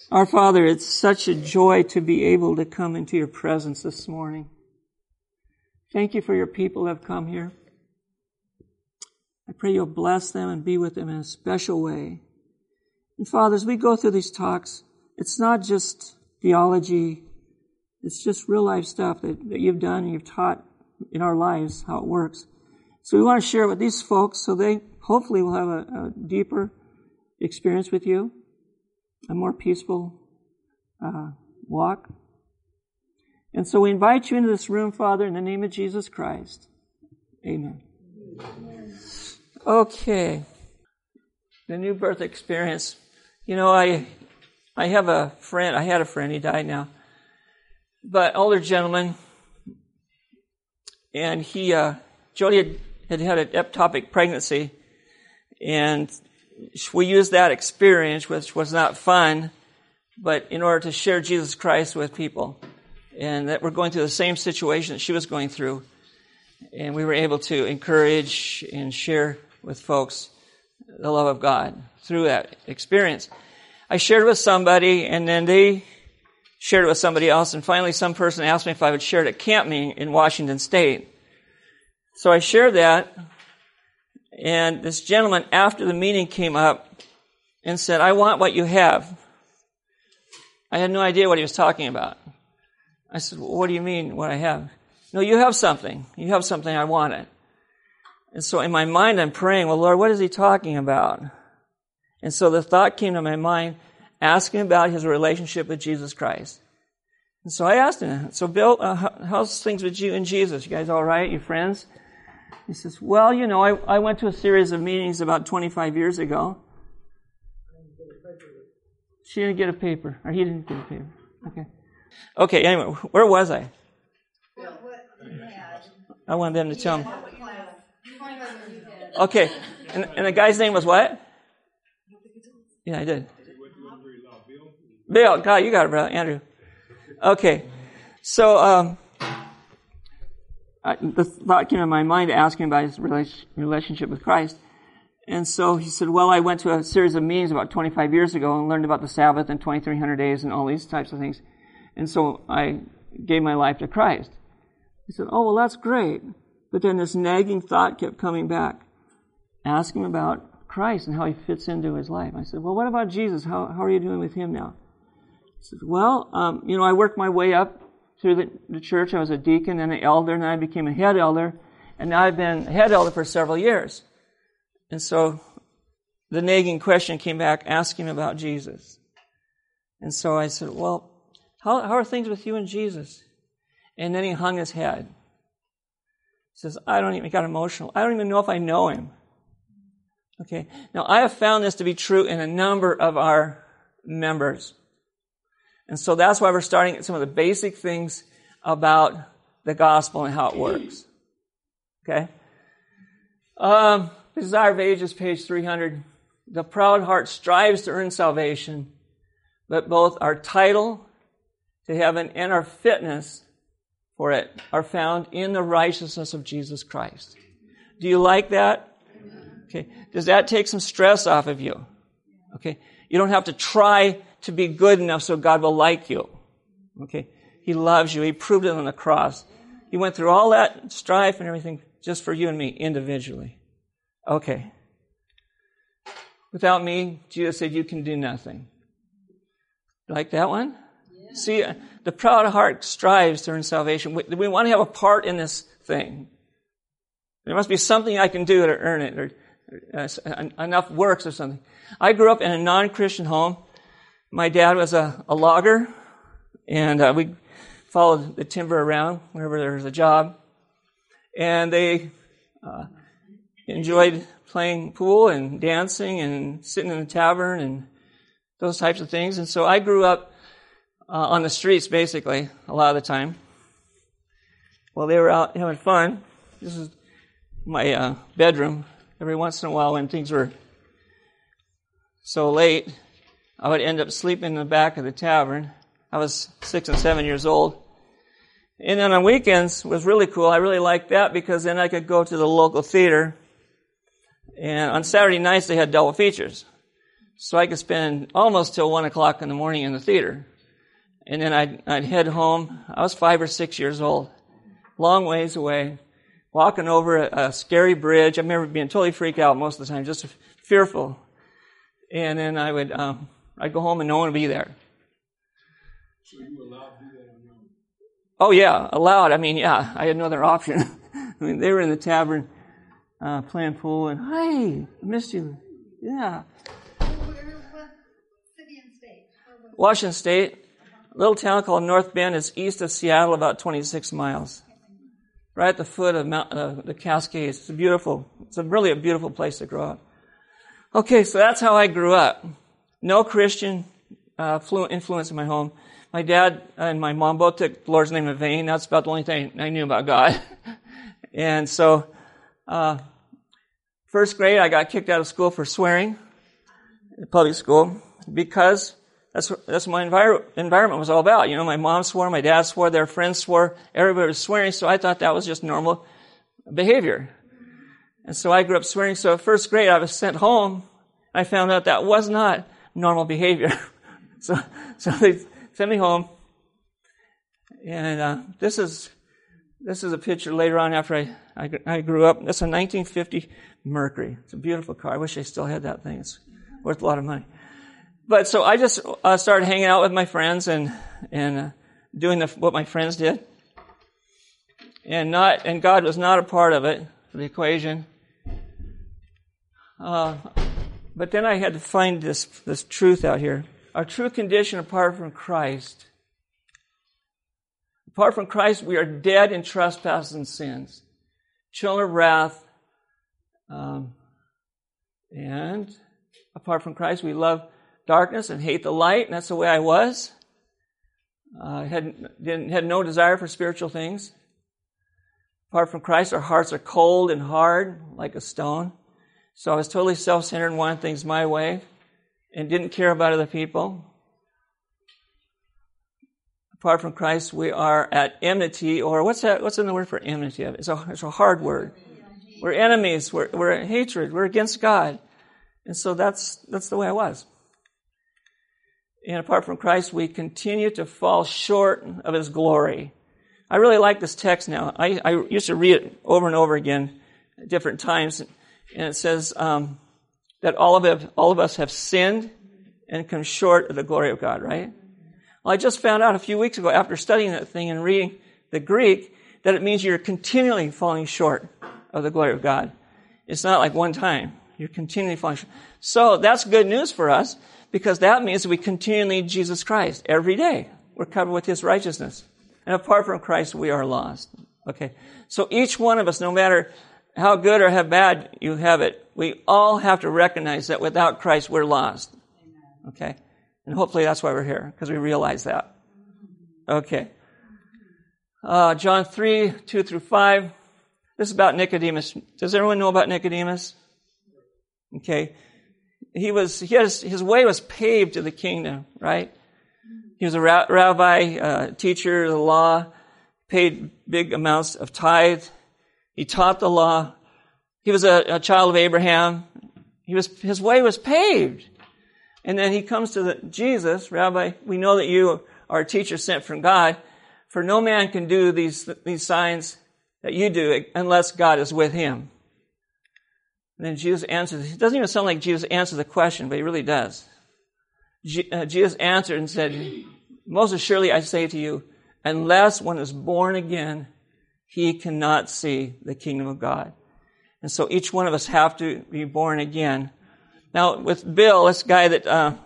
Our Father, it's such a joy to be able to come into your presence this morning. Thank you for your people who have come here. I pray you'll bless them and be with them in a special way. And Father, as we go through these talks, it's not just theology, it's just real life stuff that you've done and you've taught in our lives, how it works. So we want to share it with these folks so they hopefully will have a deeper experience with you, a more peaceful walk. And so we invite you into this room, Father, in the name of Jesus Christ. Amen. Okay. The new birth experience. You know, I have a friend, I had a friend, he died now, but older gentleman, and Jody had an ectopic pregnancy, and we used that experience, which was not fun, but in order to share Jesus Christ with people, and that we're going through the same situation that she was going through, and we were able to encourage and share with folks the love of God through that experience. I shared it with somebody, and then they shared it with somebody else, and finally some person asked me if I would share it at camp meeting in Washington State. So I shared that, and this gentleman after the meeting came up and said, "I want what you have." I had no idea what he was talking about. I said, "Well, what do you mean, what I have?" "No, you have something. You have something, I want it." And so in my mind I'm praying, "Well, Lord, what is he talking about?" And so the thought came to my mind, asking about his relationship with Jesus Christ. And so I asked him, "So Bill, how's things with you and Jesus? You guys all right? You friends?" He says, "Well, you know, I went to a series of meetings about 25 years ago." She didn't get a paper, or he didn't get a paper. Okay, anyway, where was I? I wanted them to tell me. Okay, and the guy's name was what? Yeah, I did. Bill, God, you got it, brother. Andrew. Okay, so the thought came to my mind to ask him about his relationship with Christ. And so he said, "Well, I went to a series of meetings about 25 years ago and learned about the Sabbath and 2,300 days and all these types of things. And so I gave my life to Christ." He said, "Oh, well, that's great." But then this nagging thought kept coming back. Ask him about Christ and how he fits into his life. I said, "Well, what about Jesus? How are you doing with him now?" He said, "Well, I worked my way up through the church. I was a deacon and an elder, and then I became a head elder. And now I've been a head elder for several years." And so the nagging question came back, asking about Jesus. And so I said, "Well, how are things with you and Jesus?" And then he hung his head. He says, he got emotional. "I don't even know if I know him." Okay. Now, I have found this to be true in a number of our members. And so that's why we're starting at some of the basic things about the gospel and how it works. Okay? Desire of Ages, page 300. "The proud heart strives to earn salvation, but both our title to heaven and our fitness for it are found in the righteousness of Jesus Christ." Do you like that? Okay. Does that take some stress off of you? Okay. You don't have to try to be good enough so God will like you. Okay. He loves you. He proved it on the cross. He went through all that strife and everything just for you and me individually. Okay. Without me, Jesus said, "You can do nothing." Like that one? Yeah. See, the proud heart strives to earn salvation. We want to have a part in this thing. There must be something I can do to earn it, or enough works or something. I grew up in a non-Christian home. My dad was a logger, and we followed the timber around whenever there was a job. And they enjoyed playing pool and dancing and sitting in the tavern and those types of things. And so I grew up on the streets, basically, a lot of the time. While they were out having fun, this is my bedroom. Every once in a while when things were so late, I would end up sleeping in the back of the tavern. I was 6 and 7 years old. And then on weekends was really cool. I really liked that because then I could go to the local theater. And on Saturday nights they had double features. so I could spend almost till 1 o'clock in the morning in the theater. And then I'd head home. I was 5 or 6 years old, long ways away, walking over a scary bridge. I remember being totally freaked out most of the time, just fearful. And then I'd go home and no one would be there. So you were allowed to do that on your own? Oh yeah, allowed. I mean, yeah, I had no other option. I mean, they were in the tavern playing pool, and hey, I missed you. Yeah. What city and state? Washington State, a little town called North Bend. It's east of Seattle, about 26 miles. Right at the foot of the Cascades. It's really a beautiful place to grow up. Okay, so that's how I grew up. No Christian influence in my home. My dad and my mom both took the Lord's name in vain. That's about the only thing I knew about God. And so, first grade, I got kicked out of school for swearing in public school because that's what my environment was all about. You know, my mom swore, my dad swore, their friends swore, everybody was swearing, so I thought that was just normal behavior. And so I grew up swearing. So at first grade, I was sent home. I found out that was not normal behavior. So they sent me home. And this is a picture later on after I grew up. That's a 1950 Mercury. It's a beautiful car. I wish I still had that thing. It's worth a lot of money. But so I just started hanging out with my friends and doing what my friends did. And God was not a part of it, the equation. But then I had to find this truth out here. Our true condition apart from Christ. Apart from Christ, we are dead in trespasses and sins, children of wrath. And apart from Christ, we love darkness and hate the light, and that's the way I was. Had no desire for spiritual things. Apart from Christ, our hearts are cold and hard like a stone. So I was totally self-centered and wanted things my way and didn't care about other people. Apart from Christ, we are at enmity, or what's in the word for enmity? It's a hard word. We're enemies. We're at hatred. We're against God. And so that's the way I was. And apart from Christ, we continue to fall short of His glory. I really like this text now. I used to read it over and over again at different times. And it says that all of us have sinned and come short of the glory of God, right? Well, I just found out a few weeks ago after studying that thing and reading the Greek that it means you're continually falling short of the glory of God. It's not like one time. You're continually falling short. So that's good news for us because that means we continually need Jesus Christ every day. We're covered with His righteousness. And apart from Christ, we are lost. Okay. So each one of us, no matter how good or how bad you have it, we all have to recognize that without Christ, we're lost. Okay? And hopefully that's why we're here, because we realize that. Okay. John 3, 2 through 5. This is about Nicodemus. Does everyone know about Nicodemus? Okay. His way was paved to the kingdom, right? He was a rabbi, teacher of the law, paid big amounts of tithe. He taught the law. He was a child of Abraham. His way was paved. And then he comes to Jesus, Rabbi, we know that you are a teacher sent from God, for no man can do these signs that you do unless God is with him. And then Jesus answers. It doesn't even sound like Jesus answered the question, but he really does. Jesus answered and said, most assuredly I say to you, unless one is born again, he cannot see the kingdom of God. And so each one of us have to be born again. Now, with Bill, this guy that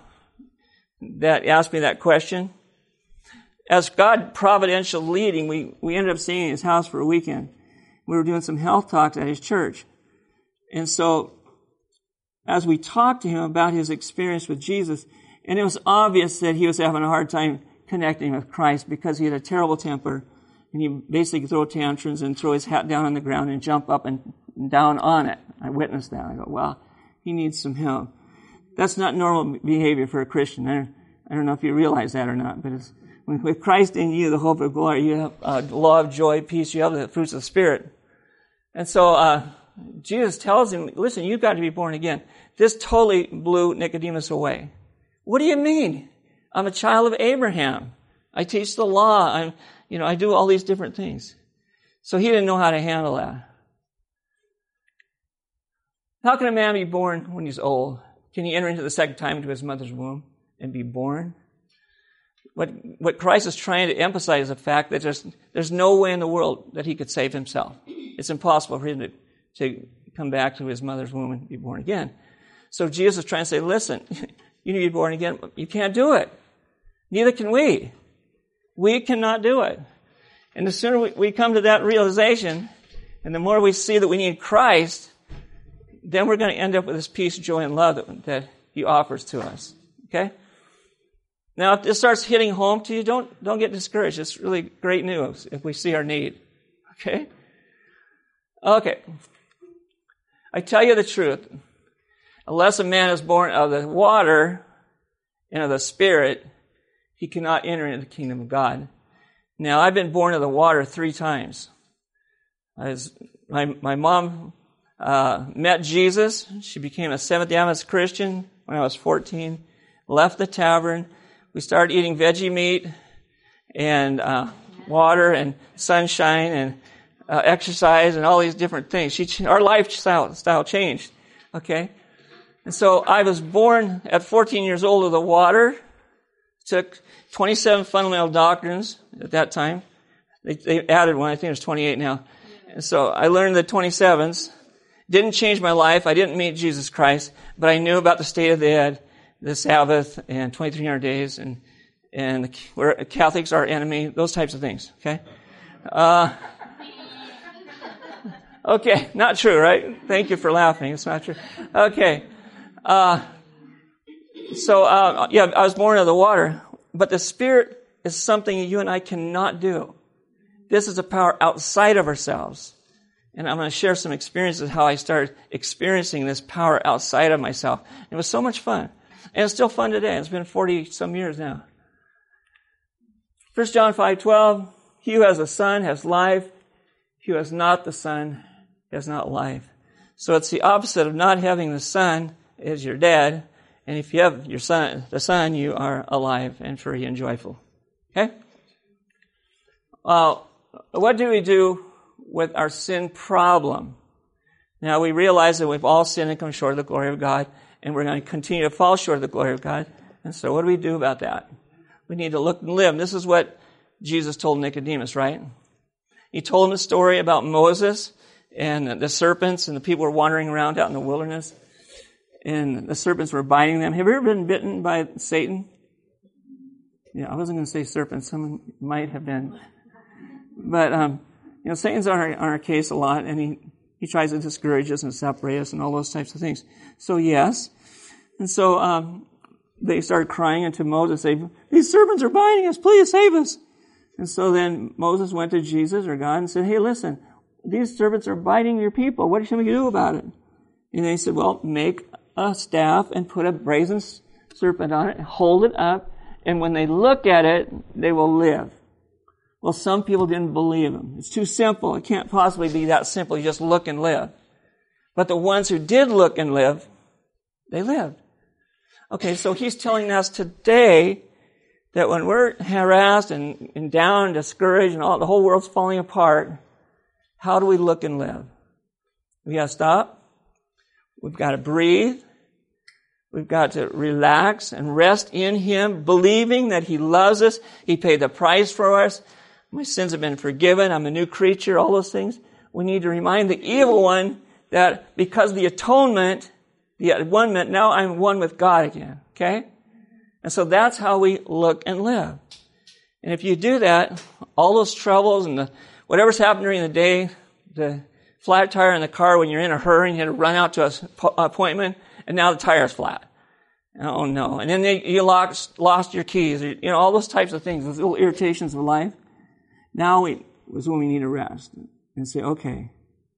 asked me that question, as God providential leading, we ended up staying in his house for a weekend. We were doing some health talks at his church. And so, as we talked to him about his experience with Jesus, and it was obvious that he was having a hard time connecting with Christ because he had a terrible temper, and he basically throw tantrums and throw his hat down on the ground and jump up and down on it. I witnessed that. I go, wow, he needs some help. That's not normal behavior for a Christian. I don't know if you realize that or not, but with Christ in you, the hope of glory, you have love, joy, peace, you have the fruits of the Spirit. And so Jesus tells him, listen, you've got to be born again. This totally blew Nicodemus away. What do you mean? I'm a child of Abraham. I teach the law. I do all these different things. So he didn't know how to handle that. How can a man be born when he's old? Can he enter into the second time into his mother's womb and be born? What Christ is trying to emphasize is the fact that there's no way in the world that he could save himself. It's impossible for him to come back to his mother's womb and be born again. So Jesus is trying to say, listen, you need to be born again. You can't do it. Neither can we. We cannot do it. And the sooner we come to that realization, and the more we see that we need Christ, then we're going to end up with this peace, joy, and love that he offers to us. Okay? Now, if this starts hitting home to you, don't get discouraged. It's really great news if we see our need. Okay? Okay. I tell you the truth. Unless a man is born of the water and of the Spirit, he cannot enter into the kingdom of God. Now, I've been born of the water 3 times. My mom met Jesus. She became a Seventh-day Adventist Christian when I was 14. Left the tavern. We started eating veggie meat and water and sunshine and exercise and all these different things. Our lifestyle changed. Okay? And so I was born at 14 years old of the water. Took 27 fundamental doctrines at that time. They added one. I think there's 28 now. And so I learned the 27s. Didn't change my life. I didn't meet Jesus Christ, but I knew about the state of the ed, the Sabbath, and 2,300 days, and where Catholics are our enemy, those types of things. Okay. Okay, not true, right? Thank you for laughing. It's not true. Okay. I was born of the water, but the Spirit is something you and I cannot do. This is a power outside of ourselves. And I'm going to share some experiences how I started experiencing this power outside of myself. It was so much fun. And it's still fun today. It's been 40-some years now. 1 John 5:12, he who has the Son has life. He who has not the Son has not life. So it's the opposite of not having the Son is you're dead. And if you have the Son, you are alive and free and joyful. Okay? What do we do with our sin problem? Now, we realize that we've all sinned and come short of the glory of God, and we're going to continue to fall short of the glory of God. And so what do we do about that? We need to look and live. This is what Jesus told Nicodemus, right? He told him a story about Moses and the serpents, and the people were wandering around out in the wilderness, and the serpents were biting them. Have you ever been bitten by Satan? Yeah, I wasn't going to say serpents. Someone might have been. But, Satan's on our case a lot, and he tries to discourage us and separate us and all those types of things. So, yes. And so they started crying unto Moses, saying, these serpents are biting us. Please save us. And so then Moses went to Jesus or God and said, hey, listen, these serpents are biting your people. What should we do about it? And they said, well, make a staff and put a brazen serpent on it and hold it up. And when they look at it, they will live. Well, some people didn't believe him. It's too simple. It can't possibly be that simple. You just look and live. But the ones who did look and live, they lived. Okay, so he's telling us today that when we're harassed and down and discouraged and the whole world's falling apart, how do we look and live? We got to stop. We've got to breathe. We've got to relax and rest in him, believing that he loves us. He paid the price for us. My sins have been forgiven. I'm a new creature, all those things. We need to remind the evil one that because of the atonement, the one-ment, now I'm one with God again. Okay? And so that's how we look and live. And if you do that, all those troubles and whatever's happened during the day, the flat tire in the car when you're in a hurry and you had to run out to an appointment, and now the tire's flat. Oh no. And then you lost your keys, all those types of things, those little irritations of life. Now is when we need to rest and say, okay,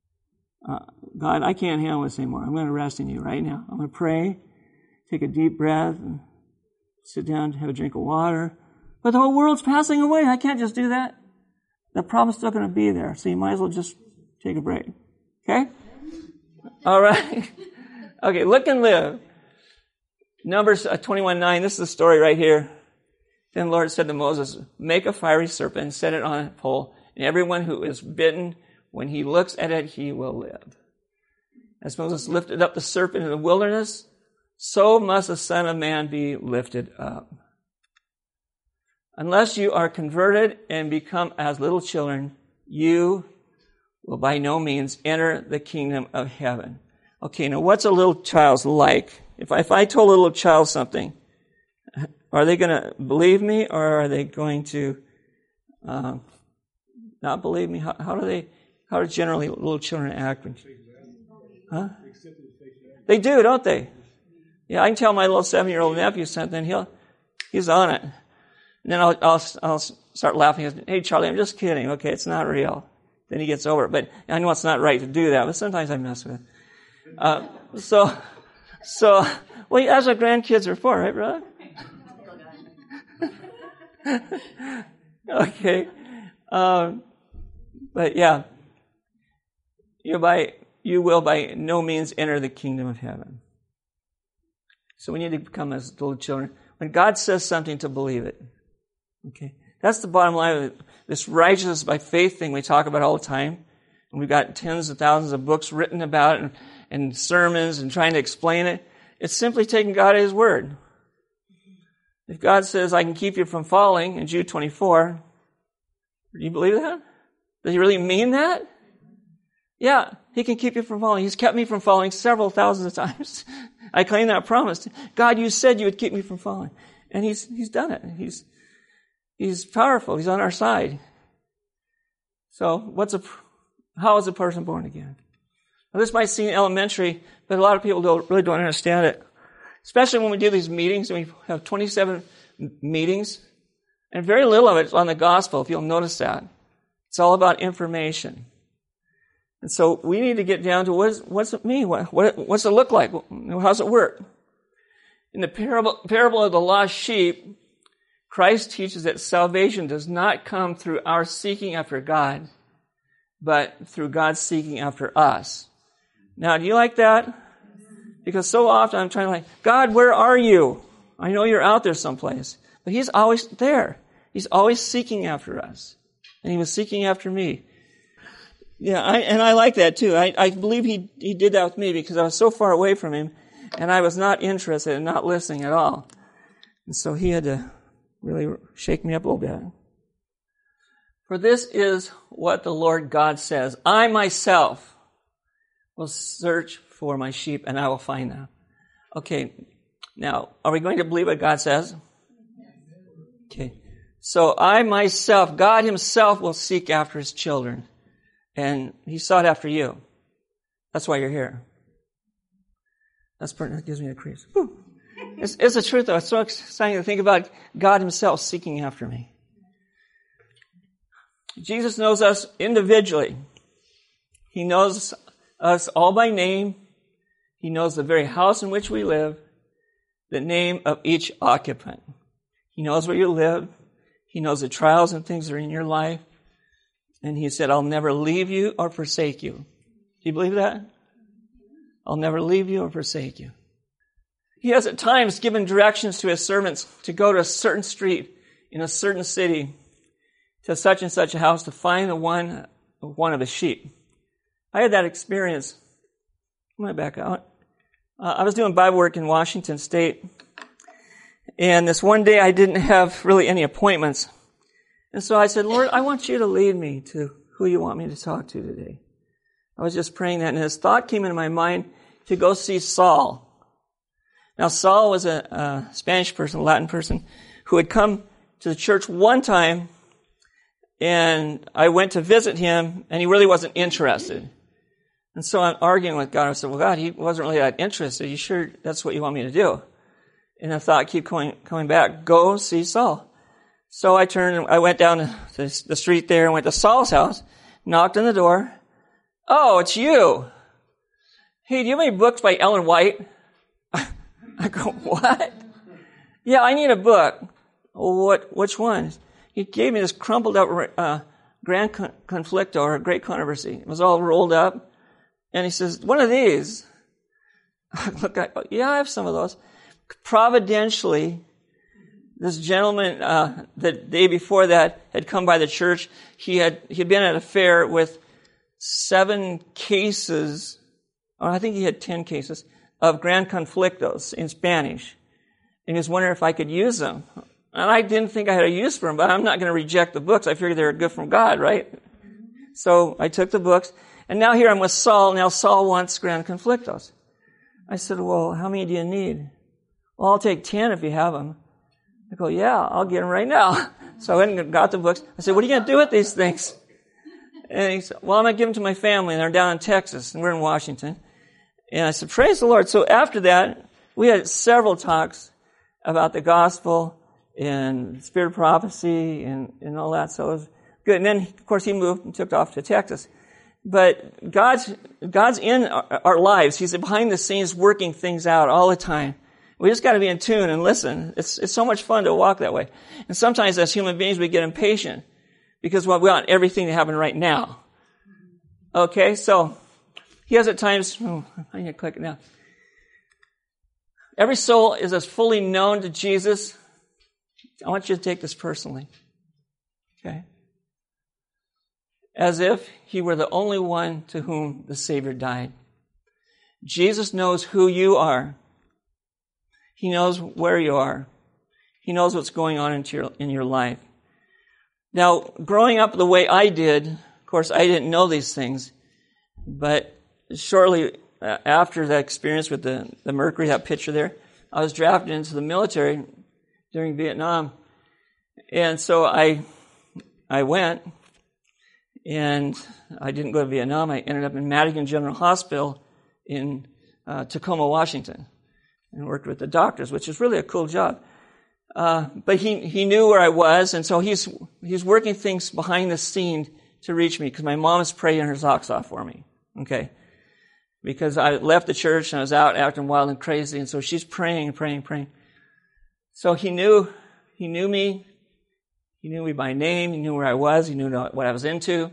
God, I can't handle this anymore. I'm going to rest in you right now. I'm going to pray, take a deep breath, and sit down, have a drink of water. But the whole world's passing away. I can't just do that. The problem's still going to be there. So you might as well just take a break. Okay? All right. Okay, look and live. Numbers 21:9, this is the story right here. Then the Lord said to Moses, make a fiery serpent and set it on a pole, and everyone who is bitten, when he looks at it, he will live. As Moses lifted up the serpent in the wilderness, so must the Son of Man be lifted up. Unless you are converted and become as little children, you will by no means enter the kingdom of heaven. Okay, now what's a little child's like? If I told a little child something, are they going to believe me, or are they going to not believe me? How do generally little children act? Huh? They do, don't they? Yeah, I can tell my little 7-year-old nephew something, he's on it. And then I'll start laughing. Hey, Charlie, I'm just kidding. Okay, it's not real. Then he gets over it. But I know it's not right to do that, but sometimes I mess with it. So, well, that's what grandkids are for, right, brother? Okay. But yeah, you will by no means enter the kingdom of heaven. So we need to become as little children. When God says something, to believe it. Okay. That's the bottom line of it. This righteousness by faith thing we talk about all the time. And we've got tens of thousands of books written about it and sermons and trying to explain it. It's simply taking God at His word. If God says, I can keep you from falling in Jude 24, do you believe that? Does He really mean that? Yeah, He can keep you from falling. He's kept me from falling several thousands of times. I claim that promise. God, you said you would keep me from falling. And He's done it. He's powerful. He's on our side. So how is a person born again? Now, this might seem elementary, but a lot of people really don't understand it. Especially when we do these meetings, and we have 27 meetings, and very little of it is on the gospel, if you'll notice that. It's all about information. And so we need to get down to what's it mean? What's it look like? How's it work? In the parable of the lost sheep, Christ teaches that salvation does not come through our seeking after God, but through God seeking after us. Now, do you like that? Because so often I'm trying to God, where are you? I know you're out there someplace. But He's always there. He's always seeking after us. And He was seeking after me. Yeah, I like that too. I believe he did that with me because I was so far away from Him and I was not interested and not listening at all. And so He had to really shake me up a little bit. For this is what the Lord God says. I myself will search for my sheep and I will find them. Okay, now, are we going to believe what God says? Okay, so I myself, God Himself will seek after His children. And He sought after you. That's why you're here. That gives me a crease. It's the truth, though. It's so exciting to think about God Himself seeking after me. Jesus knows us individually. He knows us all by name. He knows the very house in which we live, the name of each occupant. He knows where you live. He knows the trials and things that are in your life. And He said, I'll never leave you or forsake you. Do you believe that? I'll never leave you or forsake you. He has at times given directions to His servants to go to a certain street in a certain city to such and such a house to find one of His sheep. I had that experience. I'm going to back out. I was doing Bible work in Washington State. And this one day I didn't have really any appointments. And so I said, Lord, I want you to lead me to who you want me to talk to today. I was just praying that, and this thought came into my mind to go see Saul. Now, Saul was a Spanish person, a Latin person, who had come to the church one time, and I went to visit him, and he really wasn't interested. And so I'm arguing with God. I said, well, God, he wasn't really that interested. Are you sure that's what you want me to do? And the thought kept coming back, go see Saul. So I turned and I went down the street there and went to Saul's house, knocked on the door. Oh, it's you. Hey, do you have any books by Ellen White? I go, what? Yeah, I need a book. Oh, which one? He gave me this crumpled up Grand Conflicto, or Great Controversy. It was all rolled up. And he says, one of these. Look, I have some of those. Providentially, this gentleman, the day before that, had come by the church. He'd been at a fair with 7 cases, or I think he had 10 cases, of Gran Conflictos in Spanish. And he was wondering if I could use them. And I didn't think I had a use for them, but I'm not going to reject the books. I figured they were good from God, right? So I took the books. And now here I'm with Saul. Now Saul wants Gran Conflictos. I said, well, how many do you need? Well, I'll take 10 if you have them. I go, yeah, I'll get them right now. So I went and got the books. I said, what are you going to do with these things? And he said, well, I'm going to give them to my family. And they're down in Texas, and we're in Washington. And I said, praise the Lord. So after that, we had several talks about the gospel and spirit of prophecy and all that. So it was good. And then, of course, he moved and took off to Texas. But God's in our lives. He's behind the scenes working things out all the time. We just got to be in tune and listen. It's so much fun to walk that way. And sometimes as human beings we get impatient because we want everything to happen right now. Okay, so he has at times, I need to click it now. Every soul is as fully known to Jesus. I want you to take this personally. Okay? As if he were the only one to whom the Savior died. Jesus knows who you are. He knows where you are. He knows what's going on in your life. Now, growing up the way I did, of course, I didn't know these things, but shortly after that experience with the Mercury, that picture there, I was drafted into the military during Vietnam. And so I went, and I didn't go to Vietnam. I ended up in Madigan General Hospital in Tacoma, Washington, and worked with the doctors, which is really a cool job. But he knew where I was, and so he's working things behind the scene to reach me, because my mom is praying her socks off for me. Okay? Because I left the church and I was out acting wild and crazy, and so she's praying. So he knew me. He knew me by name. He knew where I was. He knew what I was into.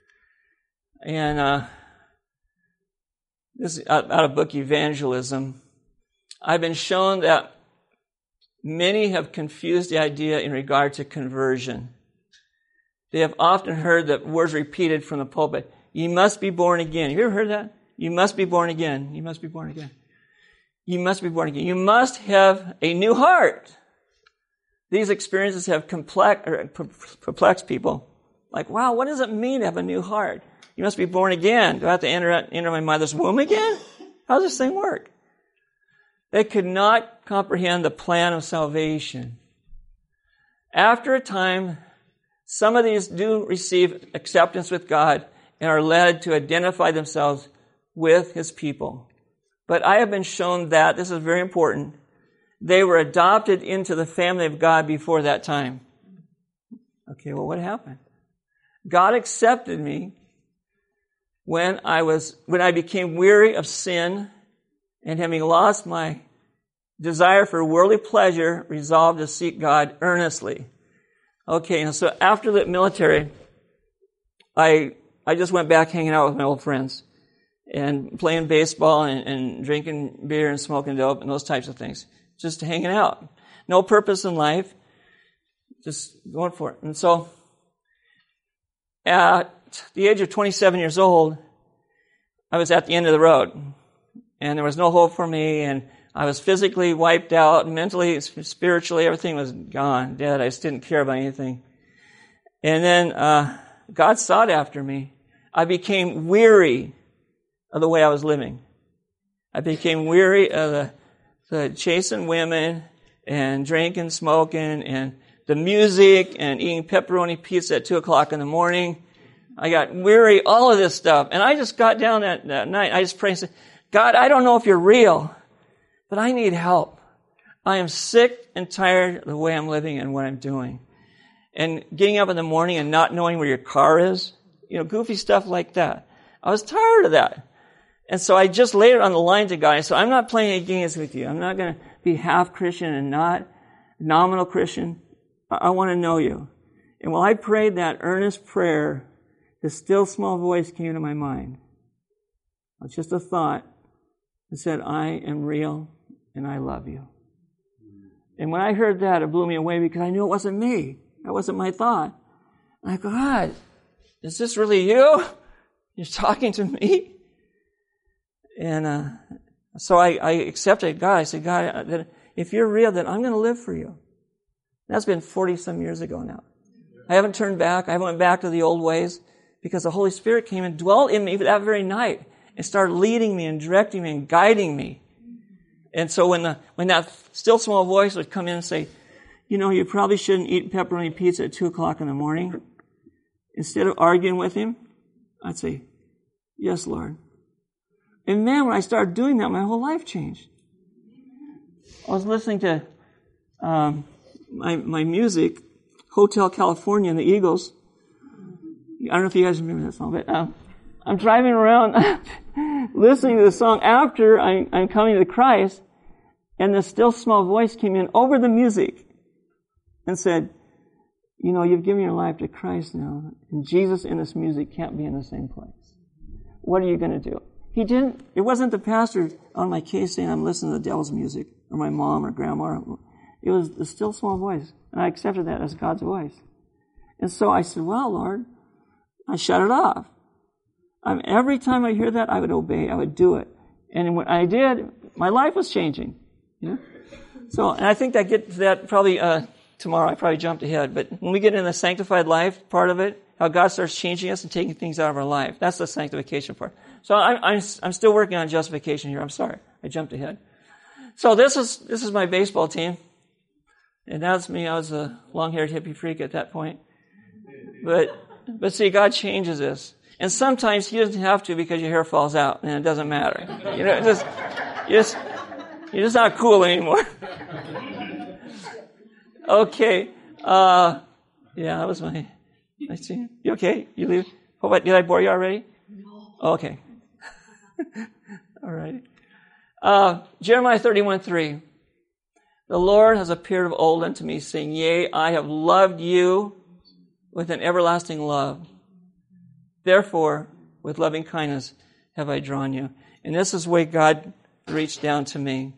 And this is out of book Evangelism. I've been shown that many have confused the idea in regard to conversion. They have often heard the words repeated from the pulpit, "You must be born again." Have you ever heard that? You must be born again. You must be born again. You must be born again. You must have a new heart. These experiences have perplexed people. Like, wow, what does it mean to have a new heart? You must be born again. Do I have to enter my mother's womb again? How does this thing work? They could not comprehend the plan of salvation. After a time, some of these do receive acceptance with God and are led to identify themselves with His people. But I have been shown that, this is very important, they were adopted into the family of God before that time. Okay, well, what happened? God accepted me when I became weary of sin, and having lost my desire for worldly pleasure, resolved to seek God earnestly. Okay, and so after the military, I just went back hanging out with my old friends and playing baseball and drinking beer and smoking dope and those types of things. Just hanging out. No purpose in life. Just going for it. And so at the age of 27 years old, I was at the end of the road. And there was no hope for me, and I was physically wiped out, mentally, spiritually, everything was gone, dead. I just didn't care about anything. And then God sought after me. I became weary of the way I was living. I became weary of the chasing women and drinking, smoking, and the music and eating pepperoni pizza at 2 o'clock in the morning. I got weary, all of this stuff. And I just got down that night. I just prayed and said, God, I don't know if you're real, but I need help. I am sick and tired of the way I'm living and what I'm doing. And getting up in the morning and not knowing where your car is, goofy stuff like that. I was tired of that. And so I just laid it on the line to God. I said, I'm not playing games with you. I'm not going to be half Christian and not nominal Christian. I want to know you. And while I prayed that earnest prayer, the still small voice came to my mind. It's just a thought. and said, I am real and I love you. And when I heard that, it blew me away because I knew it wasn't me. That wasn't my thought. And I go, God, is this really you? You're talking to me? And so I accepted God. I said, God, if you're real, then I'm going to live for you. That's been 40-some years ago now. I haven't turned back. I haven't went back to the old ways because the Holy Spirit came and dwelt in me that very night and started leading me and directing me and guiding me. And so when that still small voice would come in and say, you probably shouldn't eat pepperoni pizza at 2 o'clock in the morning, instead of arguing with him, I'd say, yes, Lord. And man, when I started doing that, my whole life changed. I was listening to my music, Hotel California and the Eagles. I don't know if you guys remember that song, but I'm driving around listening to the song after I'm coming to Christ, and the still small voice came in over the music and said, you've given your life to Christ now, and Jesus and this music can't be in the same place. What are you going to do? It wasn't the pastor on my case saying I'm listening to the devil's music, or my mom or grandma. It was the still small voice. And I accepted that as God's voice. And so I said, well, Lord, I shut it off. Every time I hear that, I would obey. I would do it. And when I did, my life was changing. So, and I think I get to that probably tomorrow. I probably jumped ahead. But when we get in the sanctified life part of it, how God starts changing us and taking things out of our life, that's the sanctification part. So I'm still working on justification here. I'm sorry. I jumped ahead. So this is my baseball team. And that's me. I was a long-haired hippie freak at that point. But see, God changes this. And sometimes He doesn't have to because your hair falls out and it doesn't matter. You're just not cool anymore. Okay. Yeah, that was my team. You okay? You leave? Did I bore you already? No. Okay. All right. Jeremiah 31:3. The Lord has appeared of old unto me, saying, Yea, I have loved you with an everlasting love. Therefore, with loving kindness have I drawn you. And this is the way God reached down to me.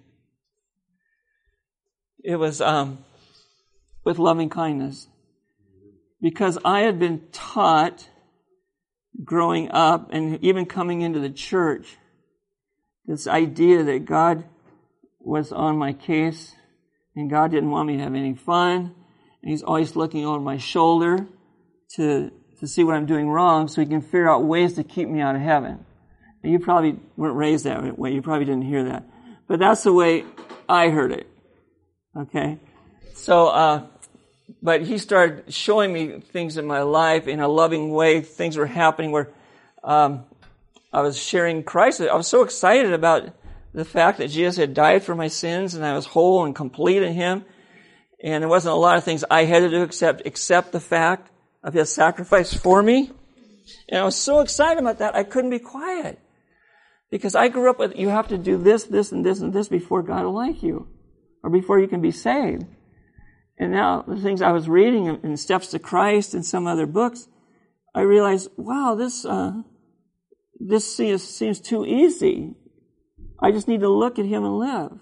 It was with loving kindness. Because I had been taught growing up and even coming into the church, this idea that God was on my case and God didn't want me to have any fun. And He's always looking over my shoulder to see what I'm doing wrong so He can figure out ways to keep me out of heaven. And you probably weren't raised that way. You probably didn't hear that. But that's the way I heard it. Okay? So, but He started showing me things in my life in a loving way. Things were happening where I was sharing Christ. I was so excited about the fact that Jesus had died for my sins and I was whole and complete in Him. And there wasn't a lot of things I had to do except accept the fact of His sacrifice for me. And I was so excited about that, I couldn't be quiet. Because I grew up with, you have to do this, this, and this, and this before God will like you. Or before you can be saved. And now, the things I was reading in Steps to Christ and some other books, I realized, wow, this seems too easy. I just need to look at Him and live.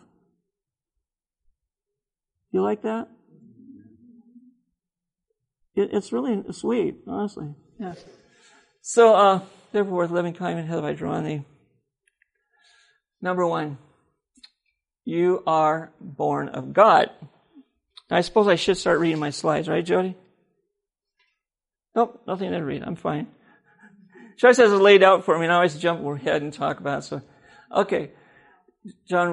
You like that? It's really sweet, honestly. Yeah. So, therefore, with loving kindness have I drawn thee. Number 1, you are born of God. Now, I suppose I should start reading my slides, right, Jody? Nope, nothing to read. I'm fine. Joyce has it laid out for me, and I always jump ahead and talk about it. So, okay, John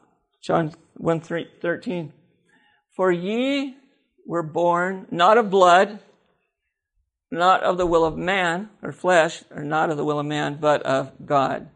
1:13. For ye were born not of blood, not of the will of man, or flesh, or not of the will of man, but of God.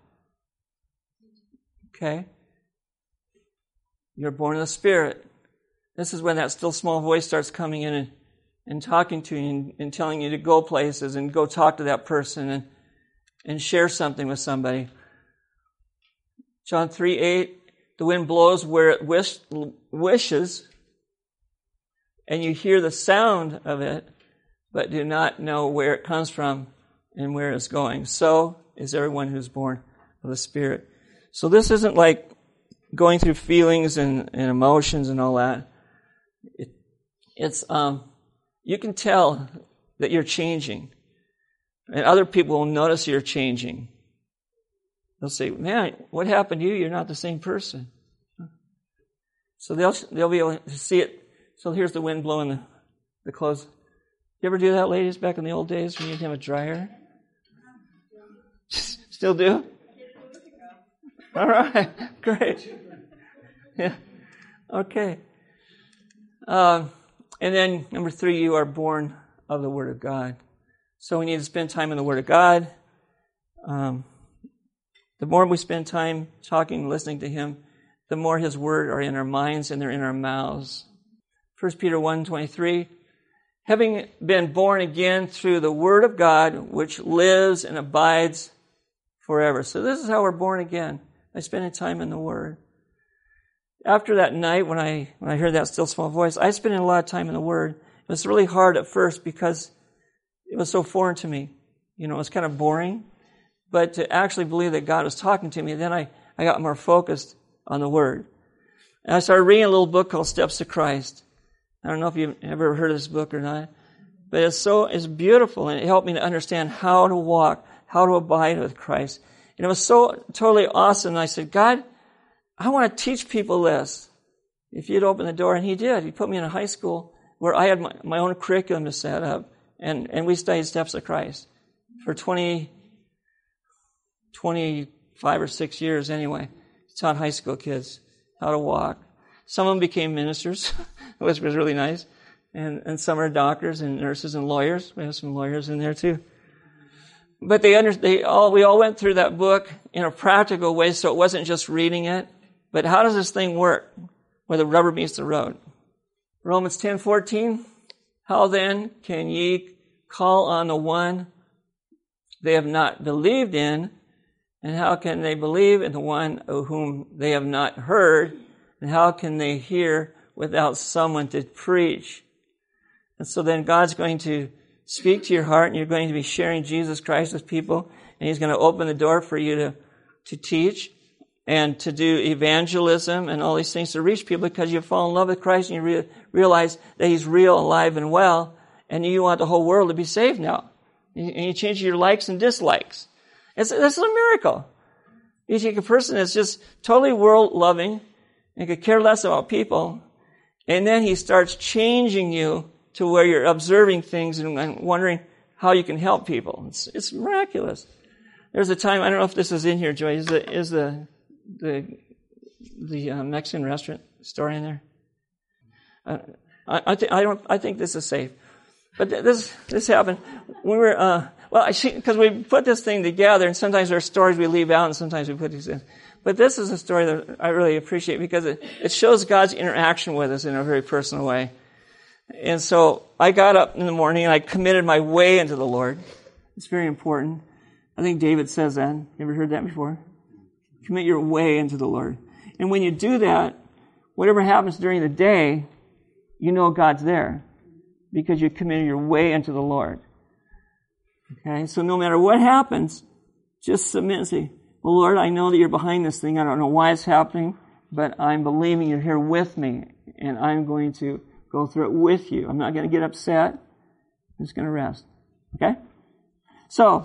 Okay? You're born of the Spirit. This is when that still small voice starts coming in and talking to you and telling you to go places and go talk to that person and share something with somebody. John 3:8, the wind blows where it wishes, and you hear the sound of it, but do not know where it comes from and where it's going. So is everyone who's born of the Spirit. So this isn't like going through feelings and emotions and all that. It's you can tell that you're changing. And other people will notice you're changing. They'll say, man, what happened to you? You're not the same person. So they'll be able to see it. So here's the wind blowing the clothes. You ever do that, ladies, back in the old days when you didn't have a dryer? Still do? All right, great. Yeah, okay. And then number 3, you are born of the Word of God. So we need to spend time in the Word of God. The more we spend time talking, listening to Him, the more His Word are in our minds and they're in our mouths. 1 Peter 1:23, having been born again through the Word of God, which lives and abides forever. So this is how we're born again, by spending time in the Word. After that night, when I heard that still small voice, I spent a lot of time in the Word. It was really hard at first because it was so foreign to me. You know, it was kind of boring. But to actually believe that God was talking to me, then I got more focused on the Word. And I started reading a little book called Steps to Christ. I don't know if you've ever heard of this book or not. But it's beautiful, and it helped me to understand how to walk, how to abide with Christ. And it was so totally awesome. And I said, God, I want to teach people this. If you'd open the door, and He did. He put me in a high school where I had my own curriculum to set up, and we studied Steps of Christ for 25 or 6 years anyway. Taught high school kids how to walk. Some of them became ministers, which was really nice. And some are doctors and nurses and lawyers. We have some lawyers in there too. But we all went through that book in a practical way, so it wasn't just reading it. But how does this thing work where the rubber meets the road? Romans 10:14, how then can ye call on the one they have not believed in? And how can they believe in the one of whom they have not heard? And how can they hear without someone to preach? And so then God's going to speak to your heart, and you're going to be sharing Jesus Christ with people, and He's going to open the door for you to teach and to do evangelism and all these things to reach people, because you fall in love with Christ and you realize that He's real, alive, and well, and you want the whole world to be saved now. And you change your likes and dislikes. This is a miracle. You take a person that's just totally world-loving and could care less about people, and then He starts changing you to where you're observing things and wondering how you can help people. It's miraculous. There's a time, I don't know if this is in here, Joy, is the Mexican restaurant story in there? I think this is safe. But this happened. We were, because we put this thing together, and sometimes there are stories we leave out, and sometimes we put these in. But this is a story that I really appreciate, because it shows God's interaction with us in a very personal way. And so I got up in the morning and I committed my way into the Lord. It's very important. I think David says that. You ever heard that before? Commit your way into the Lord. And when you do that, whatever happens during the day, you know God's there, because you committed your way into the Lord. Okay? So no matter what happens, just submit and say, well, Lord, I know that you're behind this thing. I don't know why it's happening, but I'm believing you're here with me, and I'm going to go through it with you. I'm not going to get upset. I'm just going to rest. Okay? So,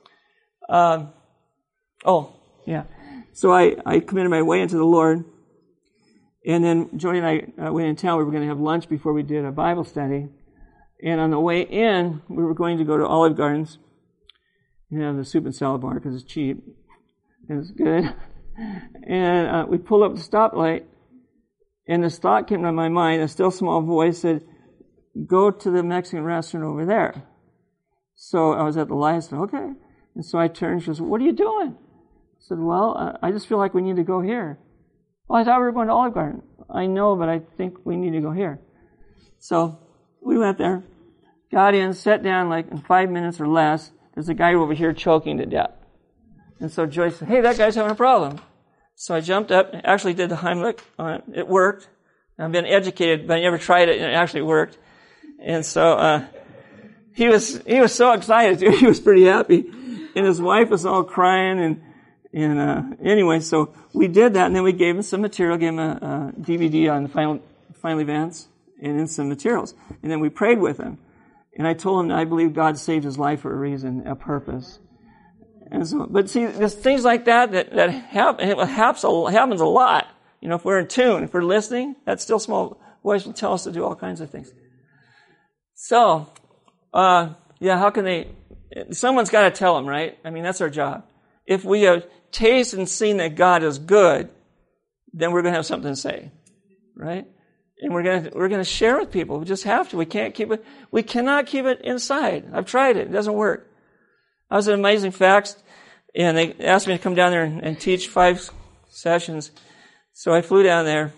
So I committed my way into the Lord. And then Jody and I went in town. We were going to have lunch before we did a Bible study. And on the way in, we were going to go to Olive Gardens and have the soup and salad bar because it's cheap. And it's good. And we pulled up the stoplight. And this thought came to my mind, a still small voice said, go to the Mexican restaurant over there. So I was at the light, I said, okay. And so I turned, she goes, what are you doing? I said, well, I just feel like we need to go here. Well, I thought we were going to Olive Garden. I know, but I think we need to go here. So we went there, got in, sat down like in 5 minutes or less. There's a guy over here choking to death. And so Joyce said, hey, that guy's having a problem. So I jumped up and actually did the Heimlich on it. It worked. I've been educated, but I never tried it, and it actually worked. And so he was so excited. He was pretty happy. And his wife was all crying, and And anyway, so we did that, and then we gave him some material, gave him a DVD on the final events, and then some materials. And then we prayed with him. And I told him that I believe God saved his life for a reason, a purpose. And so, but see, there's things like that happen. It happens a lot. You know, if we're in tune, if we're listening, that still small voice will tell us to do all kinds of things. So, how can they? Someone's got to tell them, right? I mean, that's our job. If we have tasted and seen that God is good, then we're going to have something to say, right? And we're going to share with people. We just have to. We cannot keep it inside. I've tried it. It doesn't work. I was at Amazing Facts, and they asked me to come down there and teach 5 sessions. So I flew down there,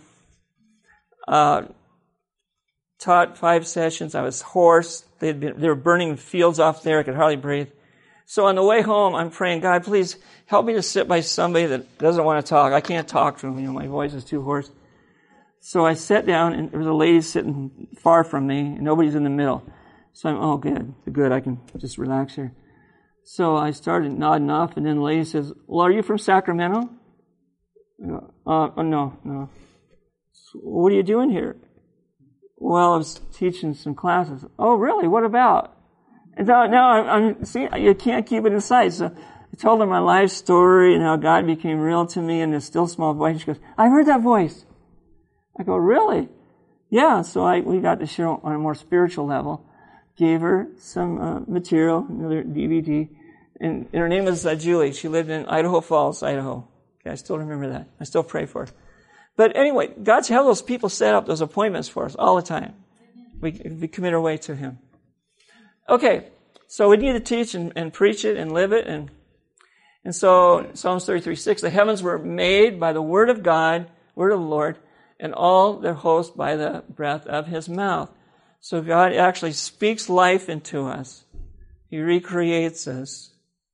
taught 5 sessions. I was hoarse. They were burning fields off there. I could hardly breathe. So on the way home, I'm praying, God, please help me to sit by somebody that doesn't want to talk. I can't talk to them. You know, my voice is too hoarse. So I sat down, and there was a lady sitting far from me, and nobody's in the middle. So I'm, good. I can just relax here. So I started nodding off, and then the lady says, well, are you from Sacramento? I go, no. So what are you doing here? Well, I was teaching some classes. Oh, really? What about? And now you can't keep it inside. So I told her my life story and how God became real to me in this still small voice. She goes, I heard that voice. I go, really? Yeah. So we got to share on a more spiritual level. Gave her some material, another DVD. And her name was Julie. She lived in Idaho Falls, Idaho. Okay, I still remember that. I still pray for her. But anyway, God's had those people set up those appointments for us all the time. We commit our way to Him. Okay, so we need to teach and preach it and live it. And so Psalms 33:6, the heavens were made by the word of God, word of the Lord, and all their host by the breath of His mouth. So God actually speaks life into us. He recreates us.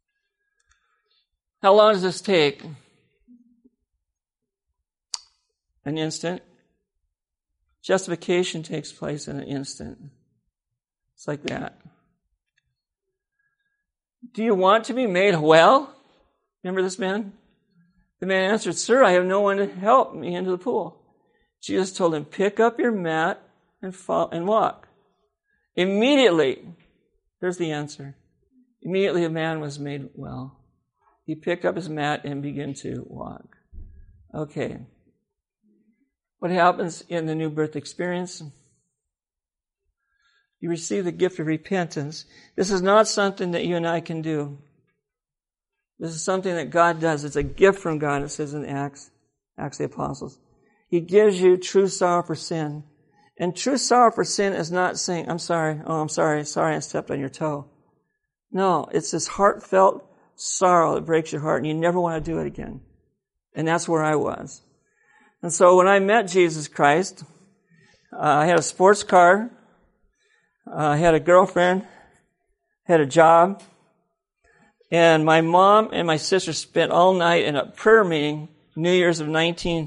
How long does this take? An instant. Justification takes place in an instant. It's like that. Do you want to be made well? Remember this man? The man answered, Sir, I have no one to help me into the pool. Jesus told him, pick up your mat and walk. Immediately, there's the answer. Immediately a man was made well. He picked up his mat and began to walk. Okay. What happens in the new birth experience? You receive the gift of repentance. This is not something that you and I can do. This is something that God does. It's a gift from God, it says in Acts of the Apostles. He gives you true sorrow for sin. And true sorrow for sin is not saying, I'm sorry, I stepped on your toe. No, it's this heartfelt sorrow that breaks your heart and you never want to do it again. And that's where I was. And so when I met Jesus Christ, I had a sports car, I had a girlfriend, had a job, and my mom and my sister spent all night in a prayer meeting, New Year's of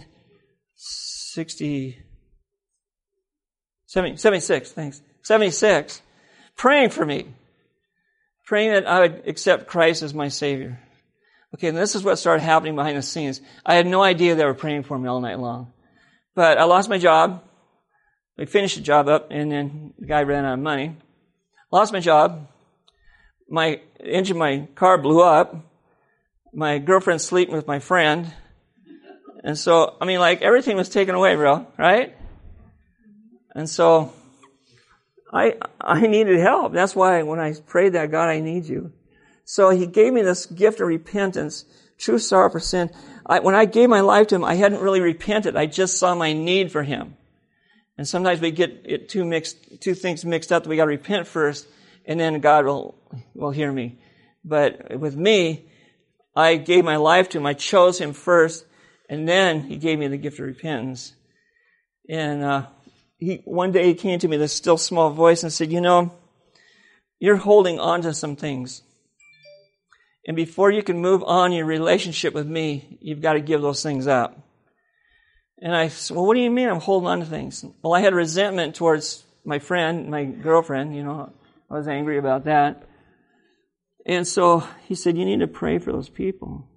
76, praying for me, praying that I would accept Christ as my Savior. Okay, and this is what started happening behind the scenes. I had no idea they were praying for me all night long. But I lost my job. We finished the job up, and then the guy ran out of money. Lost my job. My engine of my car blew up. My girlfriend's sleeping with my friend. And so, everything was taken away, bro, right? And so, I needed help. That's why when I prayed that, God, I need you. So He gave me this gift of repentance, true sorrow for sin. When I gave my life to Him, I hadn't really repented. I just saw my need for Him. And sometimes we get two things mixed up. We got to repent first, and then God will hear me. But with me, I gave my life to Him. I chose Him first, and then He gave me the gift of repentance. And one day He came to me, this still small voice, and said, you're holding on to some things. And before you can move on in your relationship with me, you've got to give those things up. And I said, well, what do you mean I'm holding on to things? Well, I had resentment towards my friend, my girlfriend, I was angry about that. And so he said, you need to pray for those people.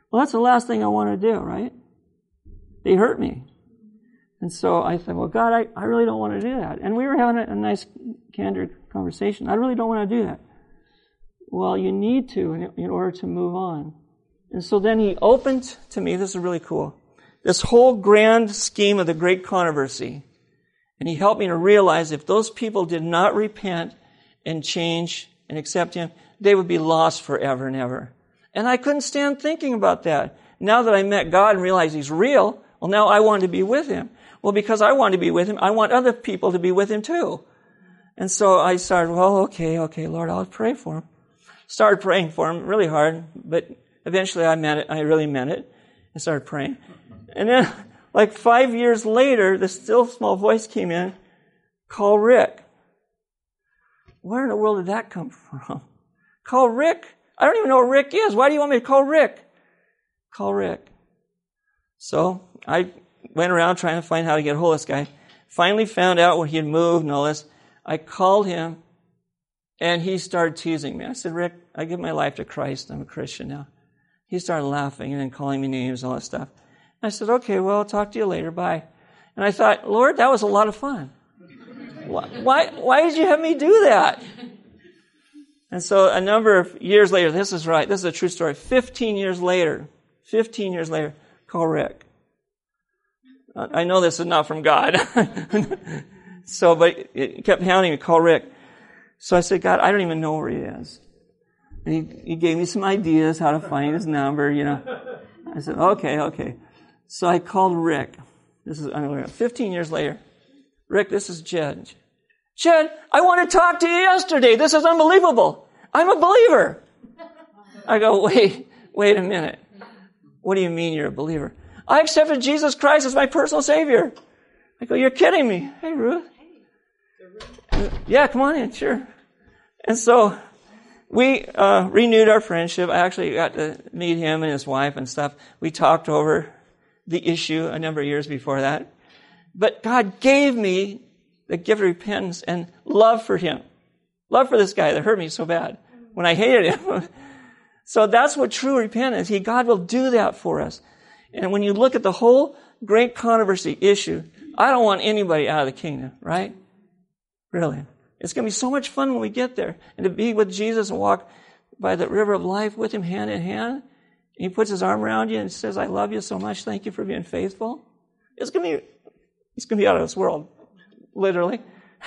Well, that's the last thing I want to do, right? They hurt me. And so I said, well, God, I really don't want to do that. And we were having a nice, candid conversation. I really don't want to do that. Well, you need to in order to move on. And so then he opened to me, this is really cool, this whole grand scheme of the great controversy. And he helped me to realize if those people did not repent and change and accept him, they would be lost forever and ever. And I couldn't stand thinking about that. Now that I met God and realized he's real, well, now I want to be with him. Well, because I want to be with him, I want other people to be with him too. And so I started, well, okay, Lord, I'll pray for him. Started praying for him really hard, but eventually I meant it. I really meant it. I started praying. And then, like 5 years later, the still small voice came in, call Rick. Where in the world did that come from? Call Rick? I don't even know what Rick is. Why do you want me to call Rick? Call Rick. So I went around trying to find how to get a hold of this guy. Finally found out where he had moved and all this. I called him, and he started teasing me. I said, Rick, I give my life to Christ. I'm a Christian now. He started laughing and then calling me names and all that stuff. I said, okay, well, I'll talk to you later. Bye. And I thought, Lord, that was a lot of fun. Why did you have me do that? And so a number of years later, this is right, this is a true story. 15 years later, call Rick. I know this is not from God. So, but it kept hounding me, call Rick. So I said, God, I don't even know where he is. And he gave me some ideas how to find his number, I said, okay. So I called Rick. This is 15 years later. Rick, this is Jed. Jed, I want to talk to you yesterday. This is unbelievable. I'm a believer. I go, wait a minute. What do you mean you're a believer? I accepted Jesus Christ as my personal Savior. I go, you're kidding me. Hey, Ruth. Yeah, come on in, sure. And so we renewed our friendship. I actually got to meet him and his wife and stuff. We talked over the issue a number of years before that. But God gave me the gift of repentance and love for him. Love for this guy that hurt me so bad when I hated him. So that's what true repentance is. God will do that for us. And when you look at the whole great controversy issue, I don't want anybody out of the kingdom, right? Really. It's going to be so much fun when we get there. And to be with Jesus and walk by the river of life with him hand in hand. And he puts his arm around you and says, I love you so much. Thank you for being faithful. It's going to be out of this world. Literally.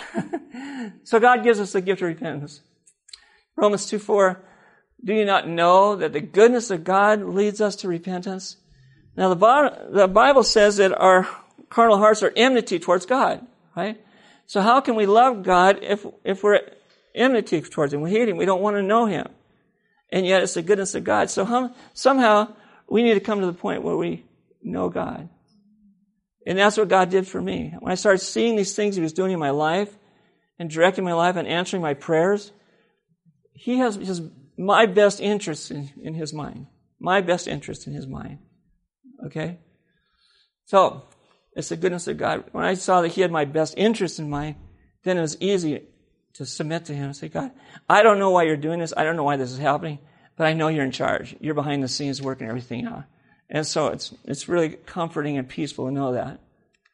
So God gives us the gift of repentance. Romans 2:4, do you not know that the goodness of God leads us to repentance? Now the Bible says that our carnal hearts are enmity towards God, right? So how can we love God if we're enmity towards him? We hate him. We don't want to know him. And yet it's the goodness of God. So somehow we need to come to the point where we know God. And that's what God did for me. When I started seeing these things he was doing in my life and directing my life and answering my prayers, he has just my best interest in his mind. My best interest in his mind. Okay? So, it's the goodness of God. When I saw that he had my best interest in mind, then it was easy to submit to him and say, God, I don't know why you're doing this. I don't know why this is happening, but I know you're in charge. You're behind the scenes working everything out. And so it's really comforting and peaceful to know that.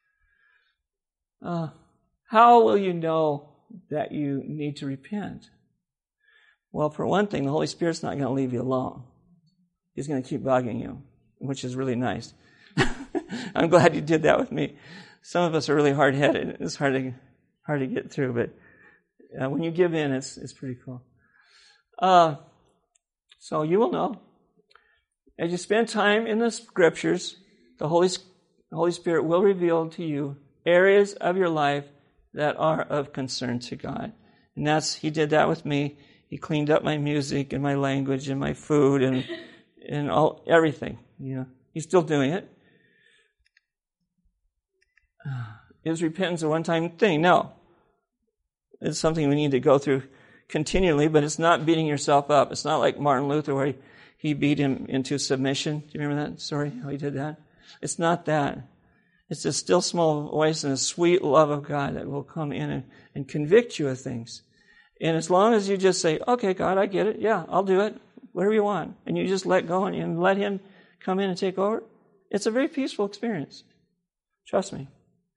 How will you know that you need to repent? Well, for one thing, the Holy Spirit's not going to leave you alone. He's going to keep bugging you, which is really nice. I'm glad you did that with me. Some of us are really hard-headed. It's hard to get through, but when you give in, it's pretty cool. So you will know. As you spend time in the Scriptures, the Holy Spirit will reveal to you areas of your life that are of concern to God. And he did that with me. He cleaned up my music and my language and my food and everything. He's still doing it. Is repentance a one-time thing? No. It's something we need to go through continually, but it's not beating yourself up. It's not like Martin Luther where he beat him into submission. Do you remember that story, how he did that? It's not that. It's a still small voice and a sweet love of God that will come in and convict you of things. And as long as you just say, okay, God, I get it. Yeah, I'll do it. Whatever you want. And you just let go and let him come in and take over? It's a very peaceful experience. Trust me.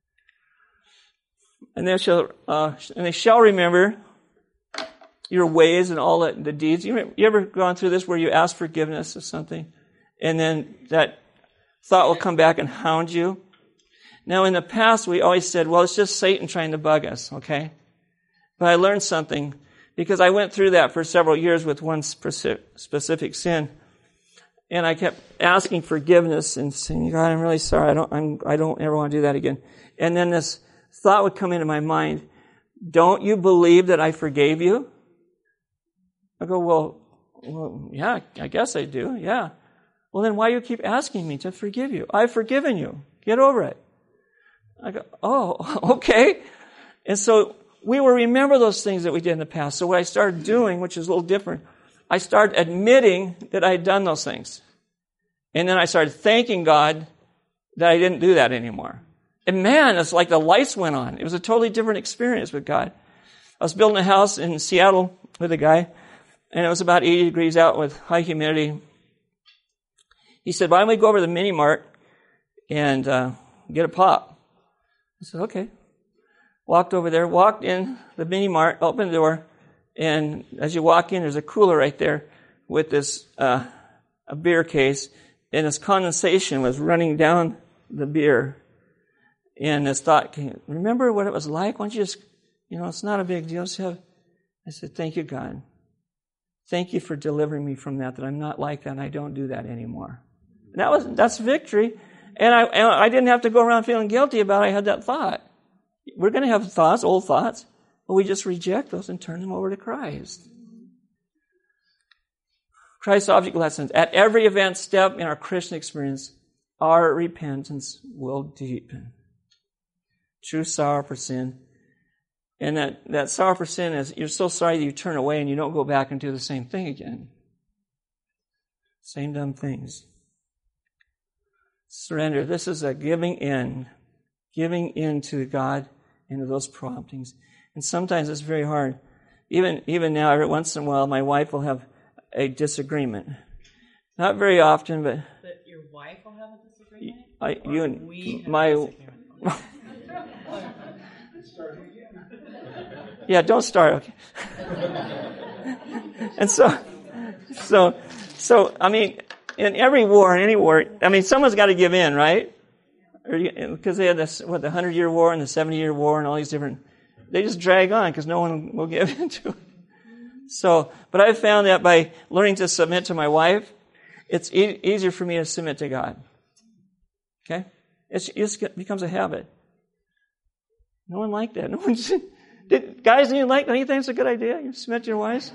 And they shall remember your ways and all the deeds. You ever gone through this where you ask forgiveness of something, and then that thought will come back and hound you? Now, in the past, we always said, well, it's just Satan trying to bug us, okay? But I learned something, because I went through that for several years with one specific sin. And I kept asking forgiveness and saying, God, I'm really sorry. I don't ever want to do that again. And then this thought would come into my mind, don't you believe that I forgave you? I go, well, yeah, I guess I do, yeah. Well, then why do you keep asking me to forgive you? I've forgiven you. Get over it. I go, oh, okay. And so we will remember those things that we did in the past. So what I started doing, which is a little different, I started admitting that I had done those things. And then I started thanking God that I didn't do that anymore. And man, it's like the lights went on. It was a totally different experience with God. I was building a house in Seattle with a guy, and it was about 80 degrees out with high humidity. He said, why don't we go over to the mini mart and get a pop? I said, okay. Walked over there, walked in the mini mart, opened the door, and as you walk in, there's a cooler right there with this a beer case, and this condensation was running down the beer. And this thought came, remember what it was like? Why don't you just, it's not a big deal. I said, thank you, God. Thank you for delivering me from that I'm not like that and I don't do that anymore. And that's victory. And I didn't have to go around feeling guilty about I had that thought. We're going to have thoughts, old thoughts, but we just reject those and turn them over to Christ. Christ's object lessons. At every event step in our Christian experience, our repentance will deepen. True sorrow for sin. And that sorrow for sin is you're so sorry that you turn away and you don't go back and do the same thing again. Same dumb things. Surrender. This is a giving in to God and to those promptings. And sometimes it's very hard. Even now, every once in a while, my wife will have a disagreement. Not very often, but that your wife will have a disagreement? You and we my. Have a disagreement? Yeah, don't start. Okay. And so, I mean, in every war, in any war, I mean, someone's got to give in, right? Because they had the 100-year war and the 70-year war and all these different. They just drag on because no one will give in to it. So, but I've found that by learning to submit to my wife, it's easier for me to submit to God. Okay? It just becomes a habit. No one liked that. No one guys, do you like that? You think it's a good idea? You submit to your wives?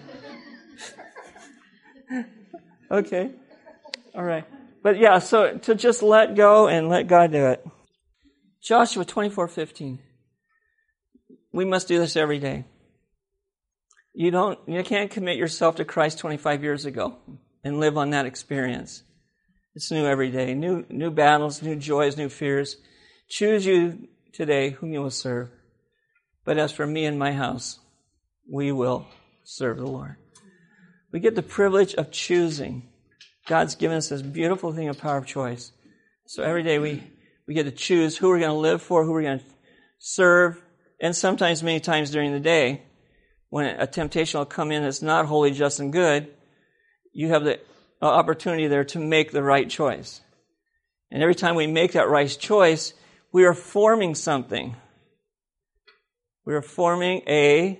Okay. All right. But yeah, so to just let go and let God do it. Joshua 24:15. We must do this every day. You can't commit yourself to Christ 25 years ago and live on that experience. It's new every day. New battles, new joys, new fears. Choose you today whom you will serve. But as for me and my house, we will serve the Lord. We get the privilege of choosing. God's given us this beautiful thing of power of choice. So every day we get to choose who we're going to live for, who we're going to serve, and sometimes, many times during the day, when a temptation will come in that's not holy, just, and good, you have the opportunity there to make the right choice. And every time we make that right choice, we are forming something. We are forming a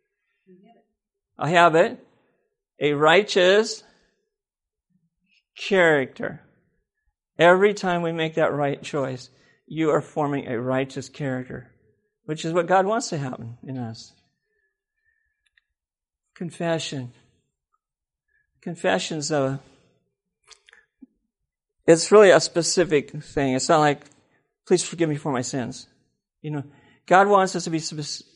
habit, a righteous character. Every time we make that right choice, you are forming a righteous character, which is what God wants to happen in us. Confession. Confession's it's really a specific thing. It's not like, please forgive me for my sins. God wants us to be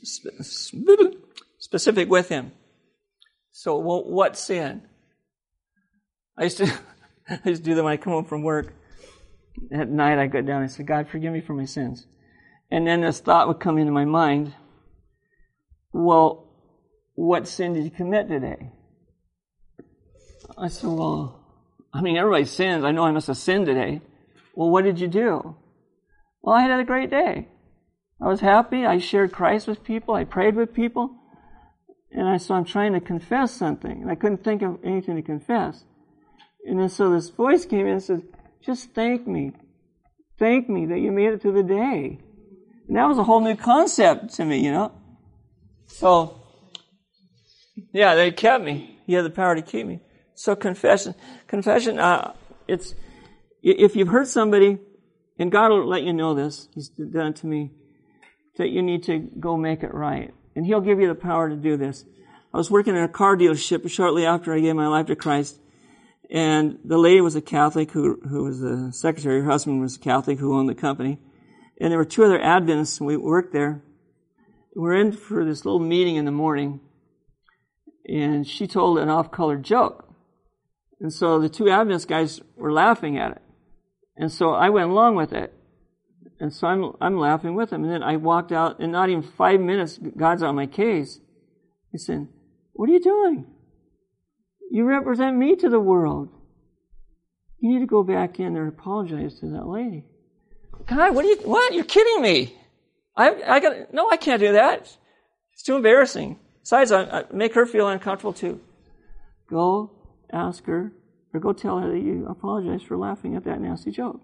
specific with Him. So, what sin? I used to do that when I come home from work. At night, I go down and say, God, forgive me for my sins. And then this thought would come into my mind, well, what sin did you commit today? I said, well, I mean, everybody sins. I know I must have sinned today. Well, what did you do? Well, I had a great day. I was happy. I shared Christ with people. I prayed with people. And so I'm trying to confess something. And I couldn't think of anything to confess. And then so this voice came in and said, just thank me. Thank me that you made it through the day. And that was a whole new concept to me, So, yeah, they kept me. He had the power to keep me. So confession, it's, if you've hurt somebody, and God will let you know this, He's done it to me, that you need to go make it right. And He'll give you the power to do this. I was working in a car dealership shortly after I gave my life to Christ, and the lady was a Catholic who was the secretary. Her husband was a Catholic who owned the company. And there were two other Adventists, and we worked there. We're in for this little meeting in the morning, and she told an off-color joke. And so the two Adventist guys were laughing at it. And so I went along with it. And so I'm laughing with them. And then I walked out, and not even 5 minutes, God's on my case. He said, what are you doing? You represent me to the world. You need to go back in there and apologize to that lady. God, what? You're kidding me. No, I can't do that. It's too embarrassing. Besides, I make her feel uncomfortable too. Go ask her, or go tell her that you apologize for laughing at that nasty joke.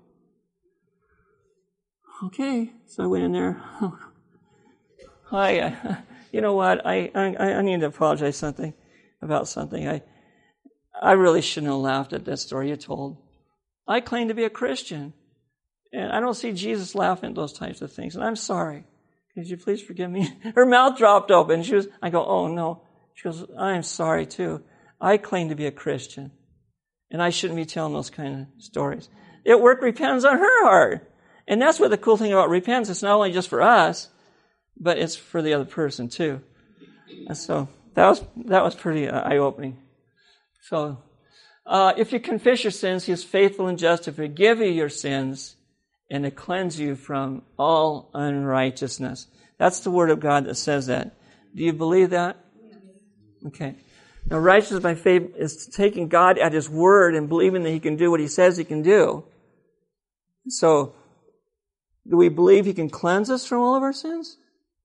Okay, so I went in there. Hi, you know what? I need to apologize about something. I really shouldn't have laughed at that story you told. I claim to be a Christian, and I don't see Jesus laughing at those types of things, and I'm sorry. Could you please forgive me? Her mouth dropped open. I go, oh no. She goes, I'm sorry too. I claim to be a Christian, and I shouldn't be telling those kind of stories. It worked repentance on her heart. And that's what the cool thing about repentance. It's not only just for us, but it's for the other person too. And so that was pretty eye-opening. So if you confess your sins, He is faithful and just to forgive you your sins and to cleanse you from all unrighteousness. That's the Word of God that says that. Do you believe that? Okay. Now, righteousness by faith is taking God at His word and believing that He can do what He says He can do. So, do we believe He can cleanse us from all of our sins?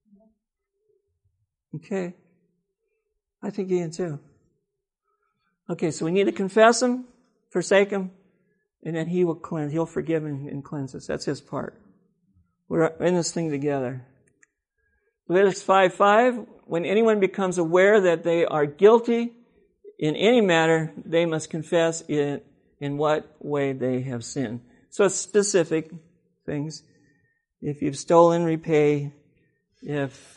Okay. I think He can too. Okay, so we need to confess Him, forsake Him, and then He will cleanse. He'll forgive and cleanse us. That's His part. We're in this thing together. Leviticus 5:5, when anyone becomes aware that they are guilty in any matter, they must confess in what way they have sinned. So it's specific things. If you've stolen, repay. If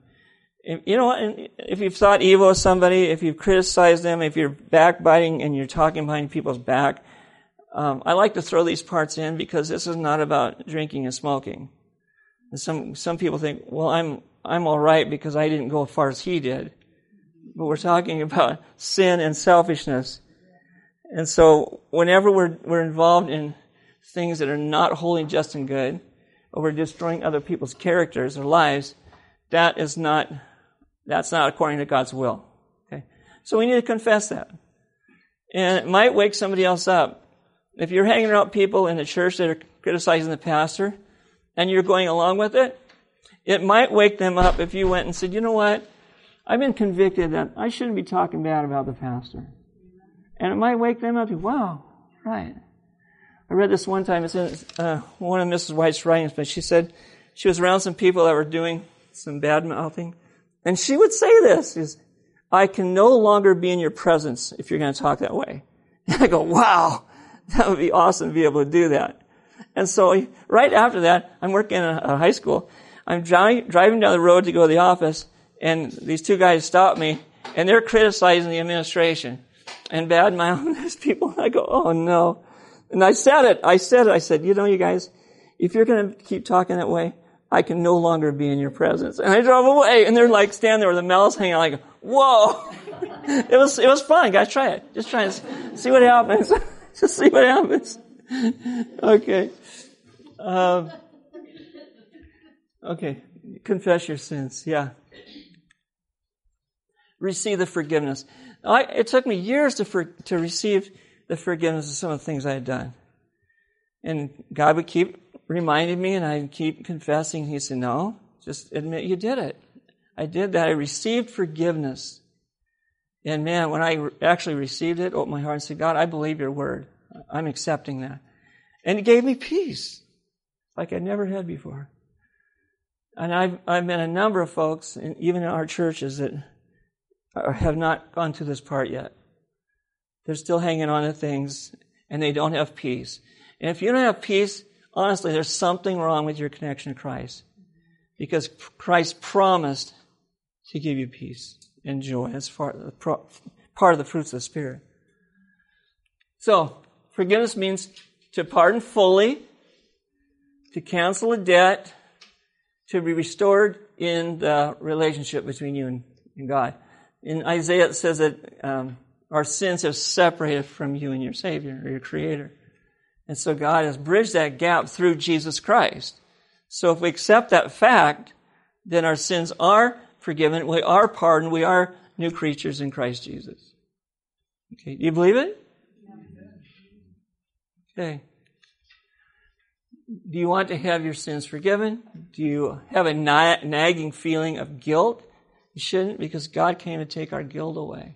you've thought evil of somebody, if you've criticized them, if you're backbiting and you're talking behind people's back, I like to throw these parts in because this is not about drinking and smoking. And some people think, well, I'm all right because I didn't go as far as he did. But we're talking about sin and selfishness. And so whenever we're involved in things that are not holy, just, and good, or we're destroying other people's characters or lives, that's not according to God's will. Okay? So we need to confess that. And it might wake somebody else up. If you're hanging around people in the church that are criticizing the pastor, and you're going along with it, it might wake them up if you went and said, you know what? I've been convicted that I shouldn't be talking bad about the pastor. And it might wake them up to, wow, right. I read this one time. It's in one of Mrs. White's writings, but she said she was around some people that were doing some bad mouthing. And she would say this, I can no longer be in your presence if you're going to talk that way. And I go, wow, that would be awesome to be able to do that. And so right after that, I'm working in a high school. I'm driving down the road to go to the office, and these two guys stop me, and they're criticizing the administration and bad-mouthing these people. I go, oh no. And I said it. I said, you know, you guys, if you're going to keep talking that way, I can no longer be in your presence. And I drove away, and they're like standing there with their mouths hanging out like, whoa. It was fun. Guys, try it. Just try and see what happens. Just see what happens. Okay. Okay. Confess your sins. Yeah. Receive the forgiveness. It took me years to receive the forgiveness of some of the things I had done. And God would keep reminding me, and I'd keep confessing. He said, no, just admit you did it. I did that. I received forgiveness. And man, when I actually received it, opened my heart and said, God, I believe your word. I'm accepting that. And He gave me peace like I'd never had before. And I've met a number of folks, and even in our churches, that have not gone to this part yet. They're still hanging on to things, and they don't have peace. And if you don't have peace, honestly, there's something wrong with your connection to Christ. Because Christ promised to give you peace and joy. That's part of the fruits of the Spirit. So, forgiveness means to pardon fully, to cancel a debt, to be restored in the relationship between you and God. In Isaiah, it says that our sins have separated from you and your Savior, or your Creator. And so God has bridged that gap through Jesus Christ. So if we accept that fact, then our sins are forgiven, we are pardoned, we are new creatures in Christ Jesus. Okay, do you believe it? Okay. Do you want to have your sins forgiven? Do you have a nagging feeling of guilt? You shouldn't, because God came to take our guilt away.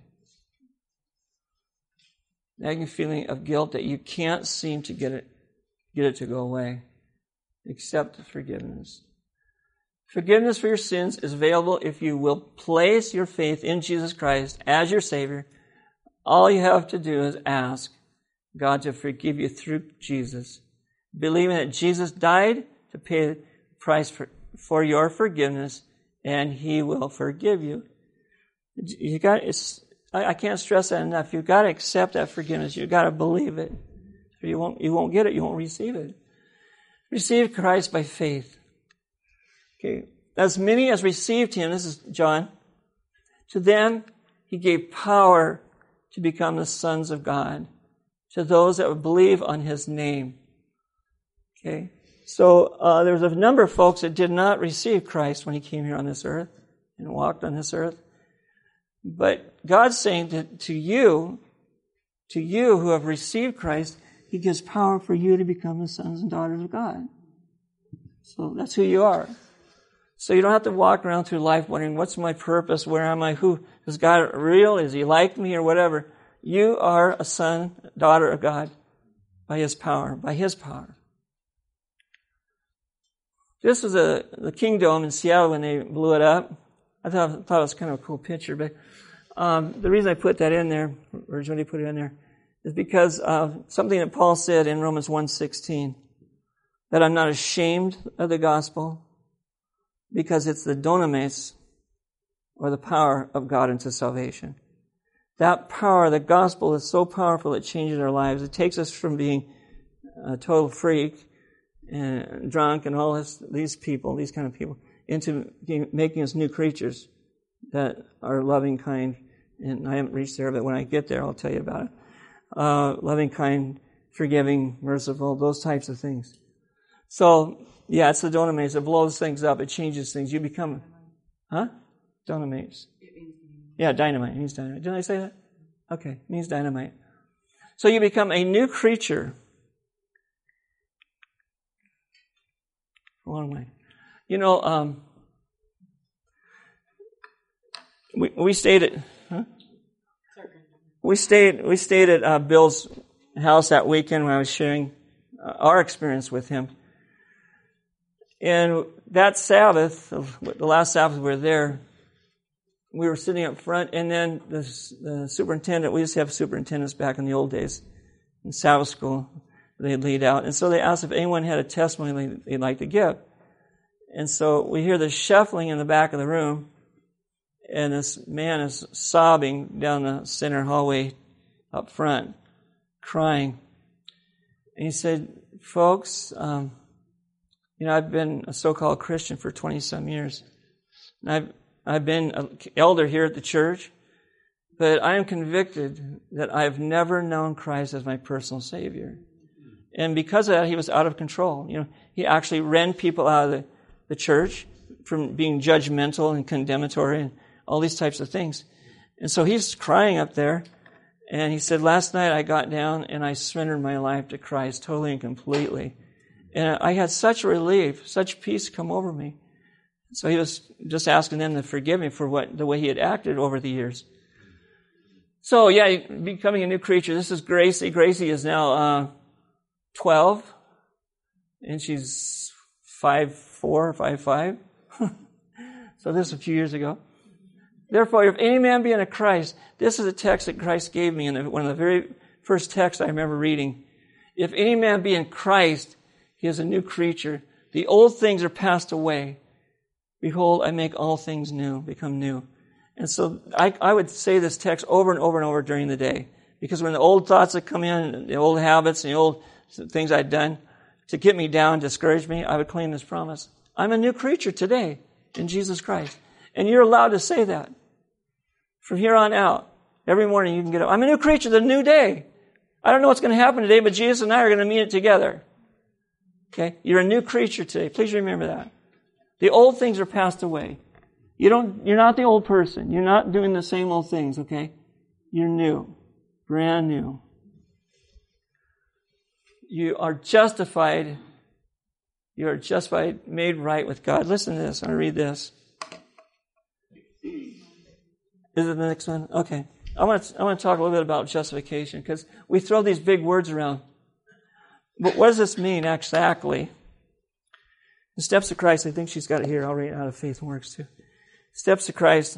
Nagging feeling of guilt that you can't seem to get it to go away. Accept the forgiveness. Forgiveness for your sins is available if you will place your faith in Jesus Christ as your Savior. All you have to do is ask God to forgive you through Jesus, believing that Jesus died to pay the price for your forgiveness, and He will forgive you. I can't stress that enough. You've got to accept that forgiveness. You've got to believe it. You won't get it. You won't receive it. Receive Christ by faith. Okay. As many as received Him, this is John, to them He gave power to become the sons of God, to those that would believe on His name. Okay. So there was a number of folks that did not receive Christ when He came here on this earth and walked on this earth. But God's saying to you who have received Christ, He gives power for you to become the sons and daughters of God. So that's who you are. So you don't have to walk around through life wondering, what's my purpose? Where am I? Who is God real? Is He like me or whatever? You are a son, daughter of God by His power, This was the Kingdome in Seattle when they blew it up. I thought it was kind of a cool picture, but the reason I put that in there, or Jody put it in there, is because of something that Paul said in Romans 1:16, that I'm not ashamed of the gospel, because it's the dunamis, or the power of God into salvation. That power, the gospel, is so powerful it changes our lives. It takes us from being a total freak and drunk and all these kind of people, into making us new creatures that are loving, kind, and I haven't reached there, but when I get there, I'll tell you about it. Loving, kind, forgiving, merciful, those types of things. So, yeah, it's the dunamis. It blows things up. It changes things. You become, dunamis. Yeah, dynamite. It means dynamite. Didn't I say that? Okay, it means dynamite. So you become a new creature. Long way. You know, we stayed at at Bill's house that weekend when I was sharing our experience with him. And that Sabbath, the last Sabbath we were there, we were sitting up front, and then the superintendent, we used to have superintendents back in the old days in Sabbath school, they'd lead out. And so they asked if anyone had a testimony they'd like to give. And so we hear this shuffling in the back of the room, and this man is sobbing down the center hallway up front, crying. And he said, folks, I've been a so-called Christian for 20-some years. And I've been an elder here at the church, but I am convicted that I've never known Christ as my personal Savior. And because of that, he was out of control. He actually ran people out of the church from being judgmental and condemnatory and all these types of things. And so he's crying up there, And he said, last night I got down and I surrendered my life to Christ totally and completely. And I had such relief, such peace come over me. So he was just asking them to forgive me for the way he had acted over the years. So yeah, becoming a new creature. This is Gracie. Gracie is now 12, and she's 5'4", 5'5". So this was a few years ago. Therefore, if any man be in a Christ, this is a text that Christ gave me in one of the very first texts I remember reading. If any man be in Christ, he is a new creature. The old things are passed away. Behold, I make all things new, become new. And so I would say this text over and over and over during the day. Because when the old thoughts would come in, the old habits, and the old things I'd done to get me down, discourage me, I would claim this promise. I'm a new creature today in Jesus Christ. And you're allowed to say that. From here on out, every morning you can get up. I'm a new creature, the new day. I don't know what's going to happen today, but Jesus and I are going to meet it together. Okay? You're a new creature today. Please remember that. The old things are passed away. You're not the old person. You're not doing the same old things, okay? You're new. Brand new. You are justified. You are justified, made right with God. Listen to this. I'm going to read this. Is it the next one? Okay. I want to talk a little bit about justification because we throw these big words around. But what does this mean exactly? The steps of Christ, I think she's got it here. I'll read it out of Faith and Works too. Steps of Christ.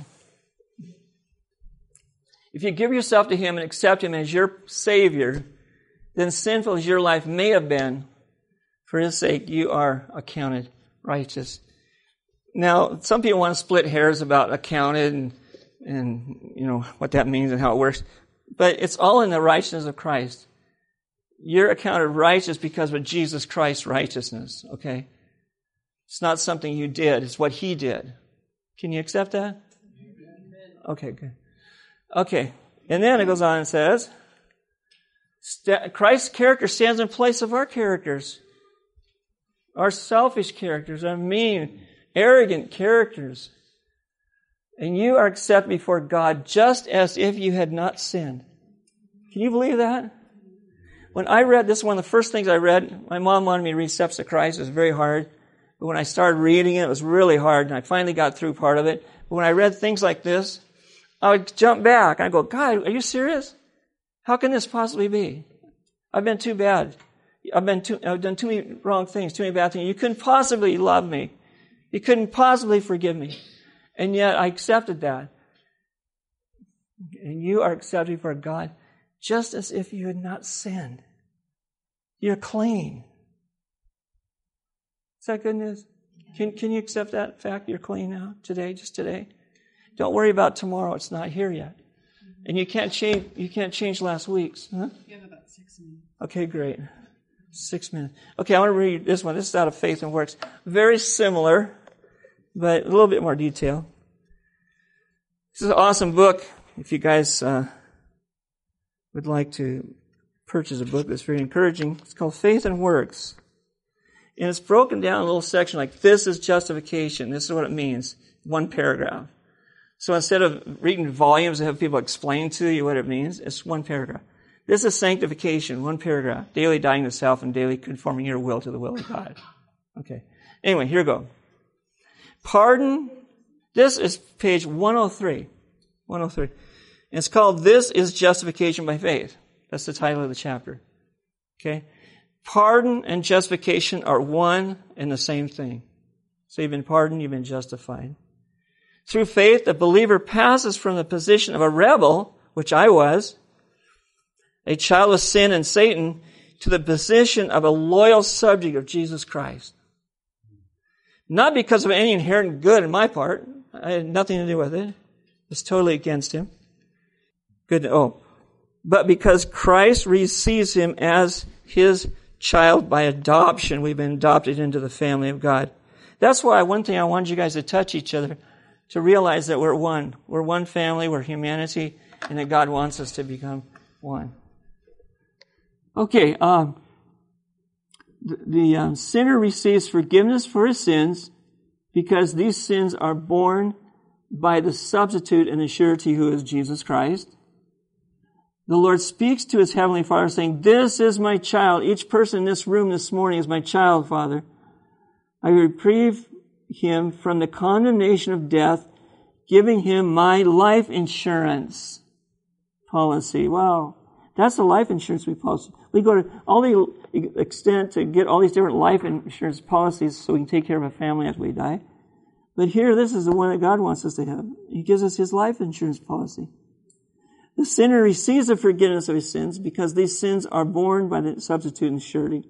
If you give yourself to Him and accept Him as your Savior, then sinful as your life may have been, for His sake, you are accounted righteous. Now, some people want to split hairs about accounted and you know what that means and how it works. But it's all in the righteousness of Christ. You're accounted righteous because of Jesus Christ's righteousness, okay? It's not something you did. It's what He did. Can you accept that? Okay, good. Okay. And then it goes on and says, Christ's character stands in place of our characters. Our selfish characters, our mean, arrogant characters. And you are accepted before God just as if you had not sinned. Can you believe that? When I read this, one of the first things I read, my mom wanted me to read Steps of Christ. It was very hard. But when I started reading it, it was really hard, and I finally got through part of it. But when I read things like this, I would jump back. I'd go, God, are you serious? How can this possibly be? I've been too bad. I've done too many wrong things, too many bad things. You couldn't possibly love me. You couldn't possibly forgive me. And yet I accepted that. And you are accepted before God just as if you had not sinned. You're clean. Is that good news? Can you accept that fact? You're clean now, today, just today. Don't worry about tomorrow. It's not here yet. And you can't change last week's. Huh? You have about 6 minutes. Okay, great. 6 minutes. Okay, I want to read this one. This is out of Faith and Works. Very similar, but a little bit more detail. This is an awesome book. If you guys would like to purchase a book that's very encouraging, it's called Faith and Works. And it's broken down in a little section like, this is justification. This is what it means. One paragraph. So instead of reading volumes and have people explain to you what it means, it's one paragraph. This is sanctification, one paragraph. Daily dying to self and daily conforming your will to the will of God. Okay. Anyway, here we go. Pardon. This is page 103. 103. And it's called, This is Justification by Faith. That's the title of the chapter. Okay. Pardon and justification are one and the same thing. So you've been pardoned, you've been justified. Through faith, the believer passes from the position of a rebel, which I was, a child of sin and Satan, to the position of a loyal subject of Jesus Christ. Not because of any inherent good in my part. I had nothing to do with it. It was totally against Him. Good. But because Christ receives him as His child by adoption, we've been adopted into the family of God. That's why one thing I wanted you guys to touch each other, to realize that we're one. We're one family, we're humanity, and that God wants us to become one. Okay, the sinner receives forgiveness for his sins because these sins are borne by the substitute and the surety who is Jesus Christ. The Lord speaks to his heavenly Father saying, this is my child. Each person in this room this morning is my child, Father. I reprieve him from the condemnation of death, giving him my life insurance policy. Wow. That's the life insurance policy. We go to all the extent to get all these different life insurance policies so we can take care of a family after we die. But here, this is the one that God wants us to have. He gives us his life insurance policy. The sinner receives the forgiveness of his sins because these sins are borne by the substitute and surety.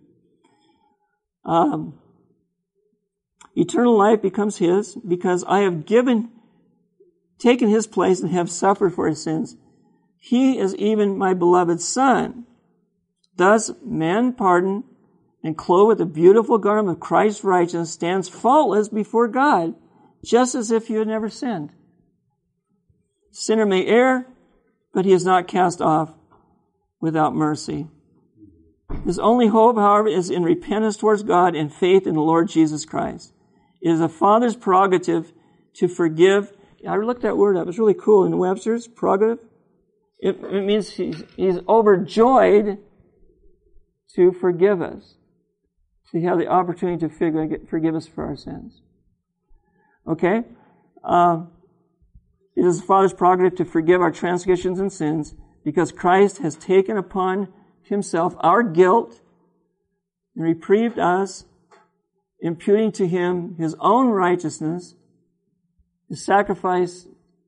Eternal life becomes his because I have taken his place and have suffered for his sins. He is even my beloved Son. Thus, man pardoned and clothed with the beautiful garment of Christ's righteousness stands faultless before God, just as if you had never sinned. Sinner may err, but he is not cast off without mercy. His only hope, however, is in repentance towards God and faith in the Lord Jesus Christ. It is a father's prerogative to forgive. I looked that word up. It's really cool in Webster's, prerogative. It means he's overjoyed to forgive us, to have the opportunity to forgive us for our sins. Okay? It is the Father's prerogative to forgive our transgressions and sins because Christ has taken upon himself our guilt and reprieved us, imputing to him his own righteousness. His sacrifice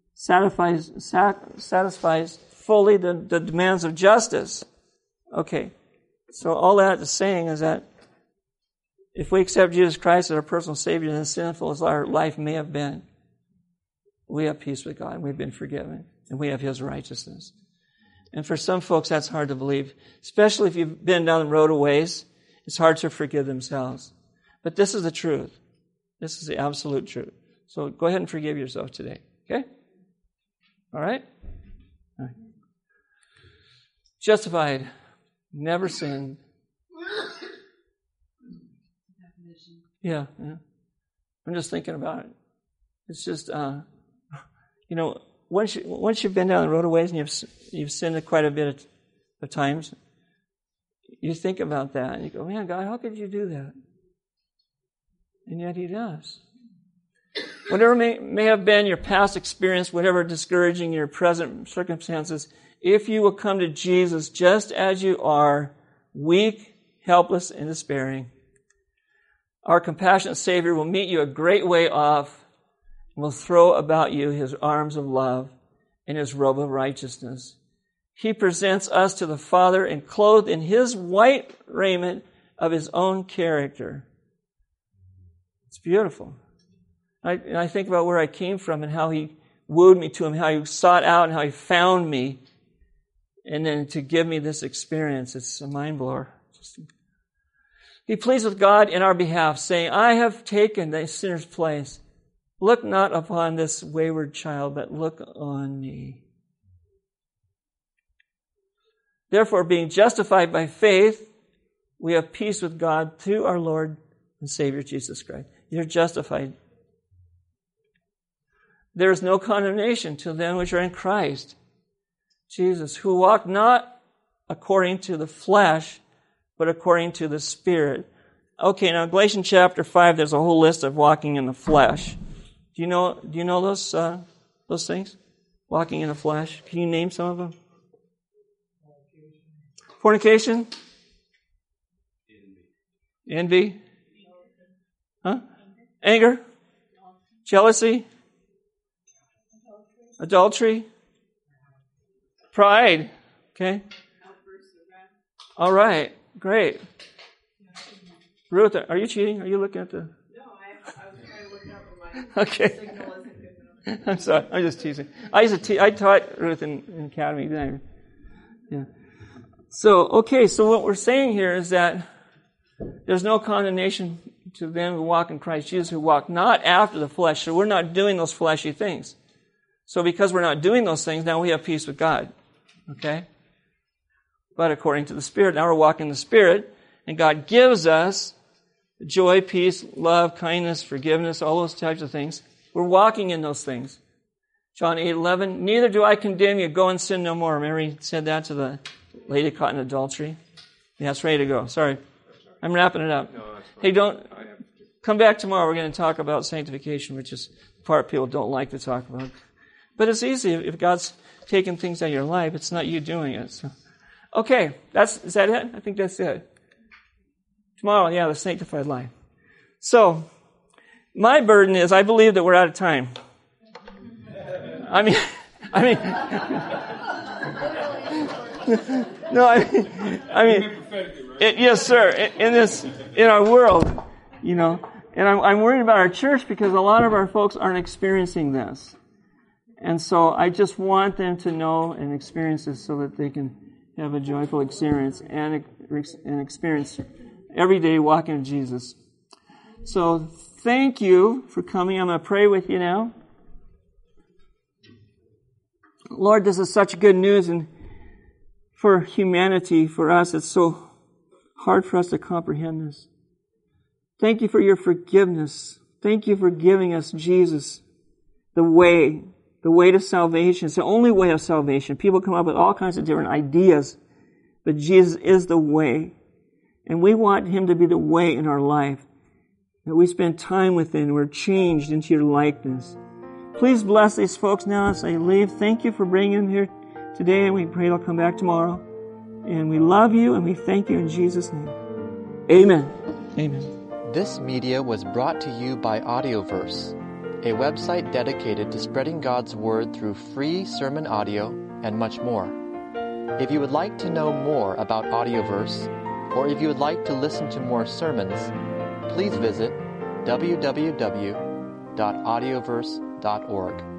satisfies fully the demands of justice. Okay. So all that is saying is that if we accept Jesus Christ as our personal Savior, and as sinful as our life may have been, we have peace with God, and we've been forgiven, and we have his righteousness. And for some folks, that's hard to believe, especially if you've been down the road a ways. It's hard to forgive themselves. But this is the truth. This is the absolute truth. So go ahead and forgive yourself today. Okay? All right? All right. Justified. Never sinned. Yeah. I'm just thinking about it. It's just, once you've been down the road a ways and you've sinned quite a bit of times, you think about that and you go, man, God, how could you do that? And yet he does. Whatever may have been your past experience, whatever discouraging your present circumstances, if you will come to Jesus just as you are, weak, helpless, and despairing, our compassionate Savior will meet you a great way off and will throw about you his arms of love and his robe of righteousness. He presents us to the Father and clothed in his white raiment of his own character. It's beautiful. I think about where I came from and how he wooed me to him, how he sought out and how he found me. And then to give me this experience, it's a mind blower. Be pleased with God in our behalf, saying, I have taken the sinner's place. Look not upon this wayward child, but look on me. Therefore, being justified by faith, we have peace with God through our Lord and Savior Jesus Christ. You're justified. There is no condemnation to them which are in Christ Jesus, who walk not according to the flesh, but according to the Spirit. Okay, now Galatians chapter 5, there's a whole list of walking in the flesh. Do you know those things? Walking in the flesh. Can you name some of them? Fornication? Envy? Huh? Anger? Jealousy? Adultery? Pride? Okay. All right. Great. Ruth, are you cheating? Are you looking at the... No, I was trying to look it up, but my Okay. signal isn't good enough. I'm sorry. I'm just teasing. I taught Ruth in academy, didn't I? Yeah. So what we're saying here is that there's no condemnation to them who walk in Christ Jesus, who walk not after the flesh. So we're not doing those fleshy things. So because we're not doing those things, now we have peace with God. Okay? But according to the Spirit, now we're walking in the Spirit, and God gives us joy, peace, love, kindness, forgiveness, all those types of things. We're walking in those things. John 8:11, neither do I condemn you. Go and sin no more. Mary said that to the lady caught in adultery. Yeah, it's ready to go. Sorry. I'm wrapping it up. Hey, come back tomorrow. We're going to talk about sanctification, which is the part people don't like to talk about. But it's easy. If God's taking things out of your life, it's not you doing it. So. Okay, is that it? I think that's it. Tomorrow, the sanctified life. So, my burden is I believe that we're out of time. I mean, no, yes, sir. In our world, and I'm worried about our church because a lot of our folks aren't experiencing this, and so I just want them to know and experience this so that they can have a joyful experience and experience every day walking with Jesus. So, thank you for coming. I'm going to pray with you now. Lord, this is such good news, and for humanity, for us, it's so hard for us to comprehend this. Thank you for your forgiveness. Thank you for giving us Jesus, the way to salvation. It's the only way of salvation. People come up with all kinds of different ideas, but Jesus is the way. And we want Him to be the way in our life, that we spend time with Him, we're changed into your likeness. Please bless these folks now as they leave. Thank you for bringing them here today, and we pray they'll come back tomorrow. And we love you, and we thank you in Jesus' name. Amen. Amen. This media was brought to you by Audioverse, a website dedicated to spreading God's Word through free sermon audio and much more. If you would like to know more about Audioverse, or if you would like to listen to more sermons, please visit www.audioverse.org.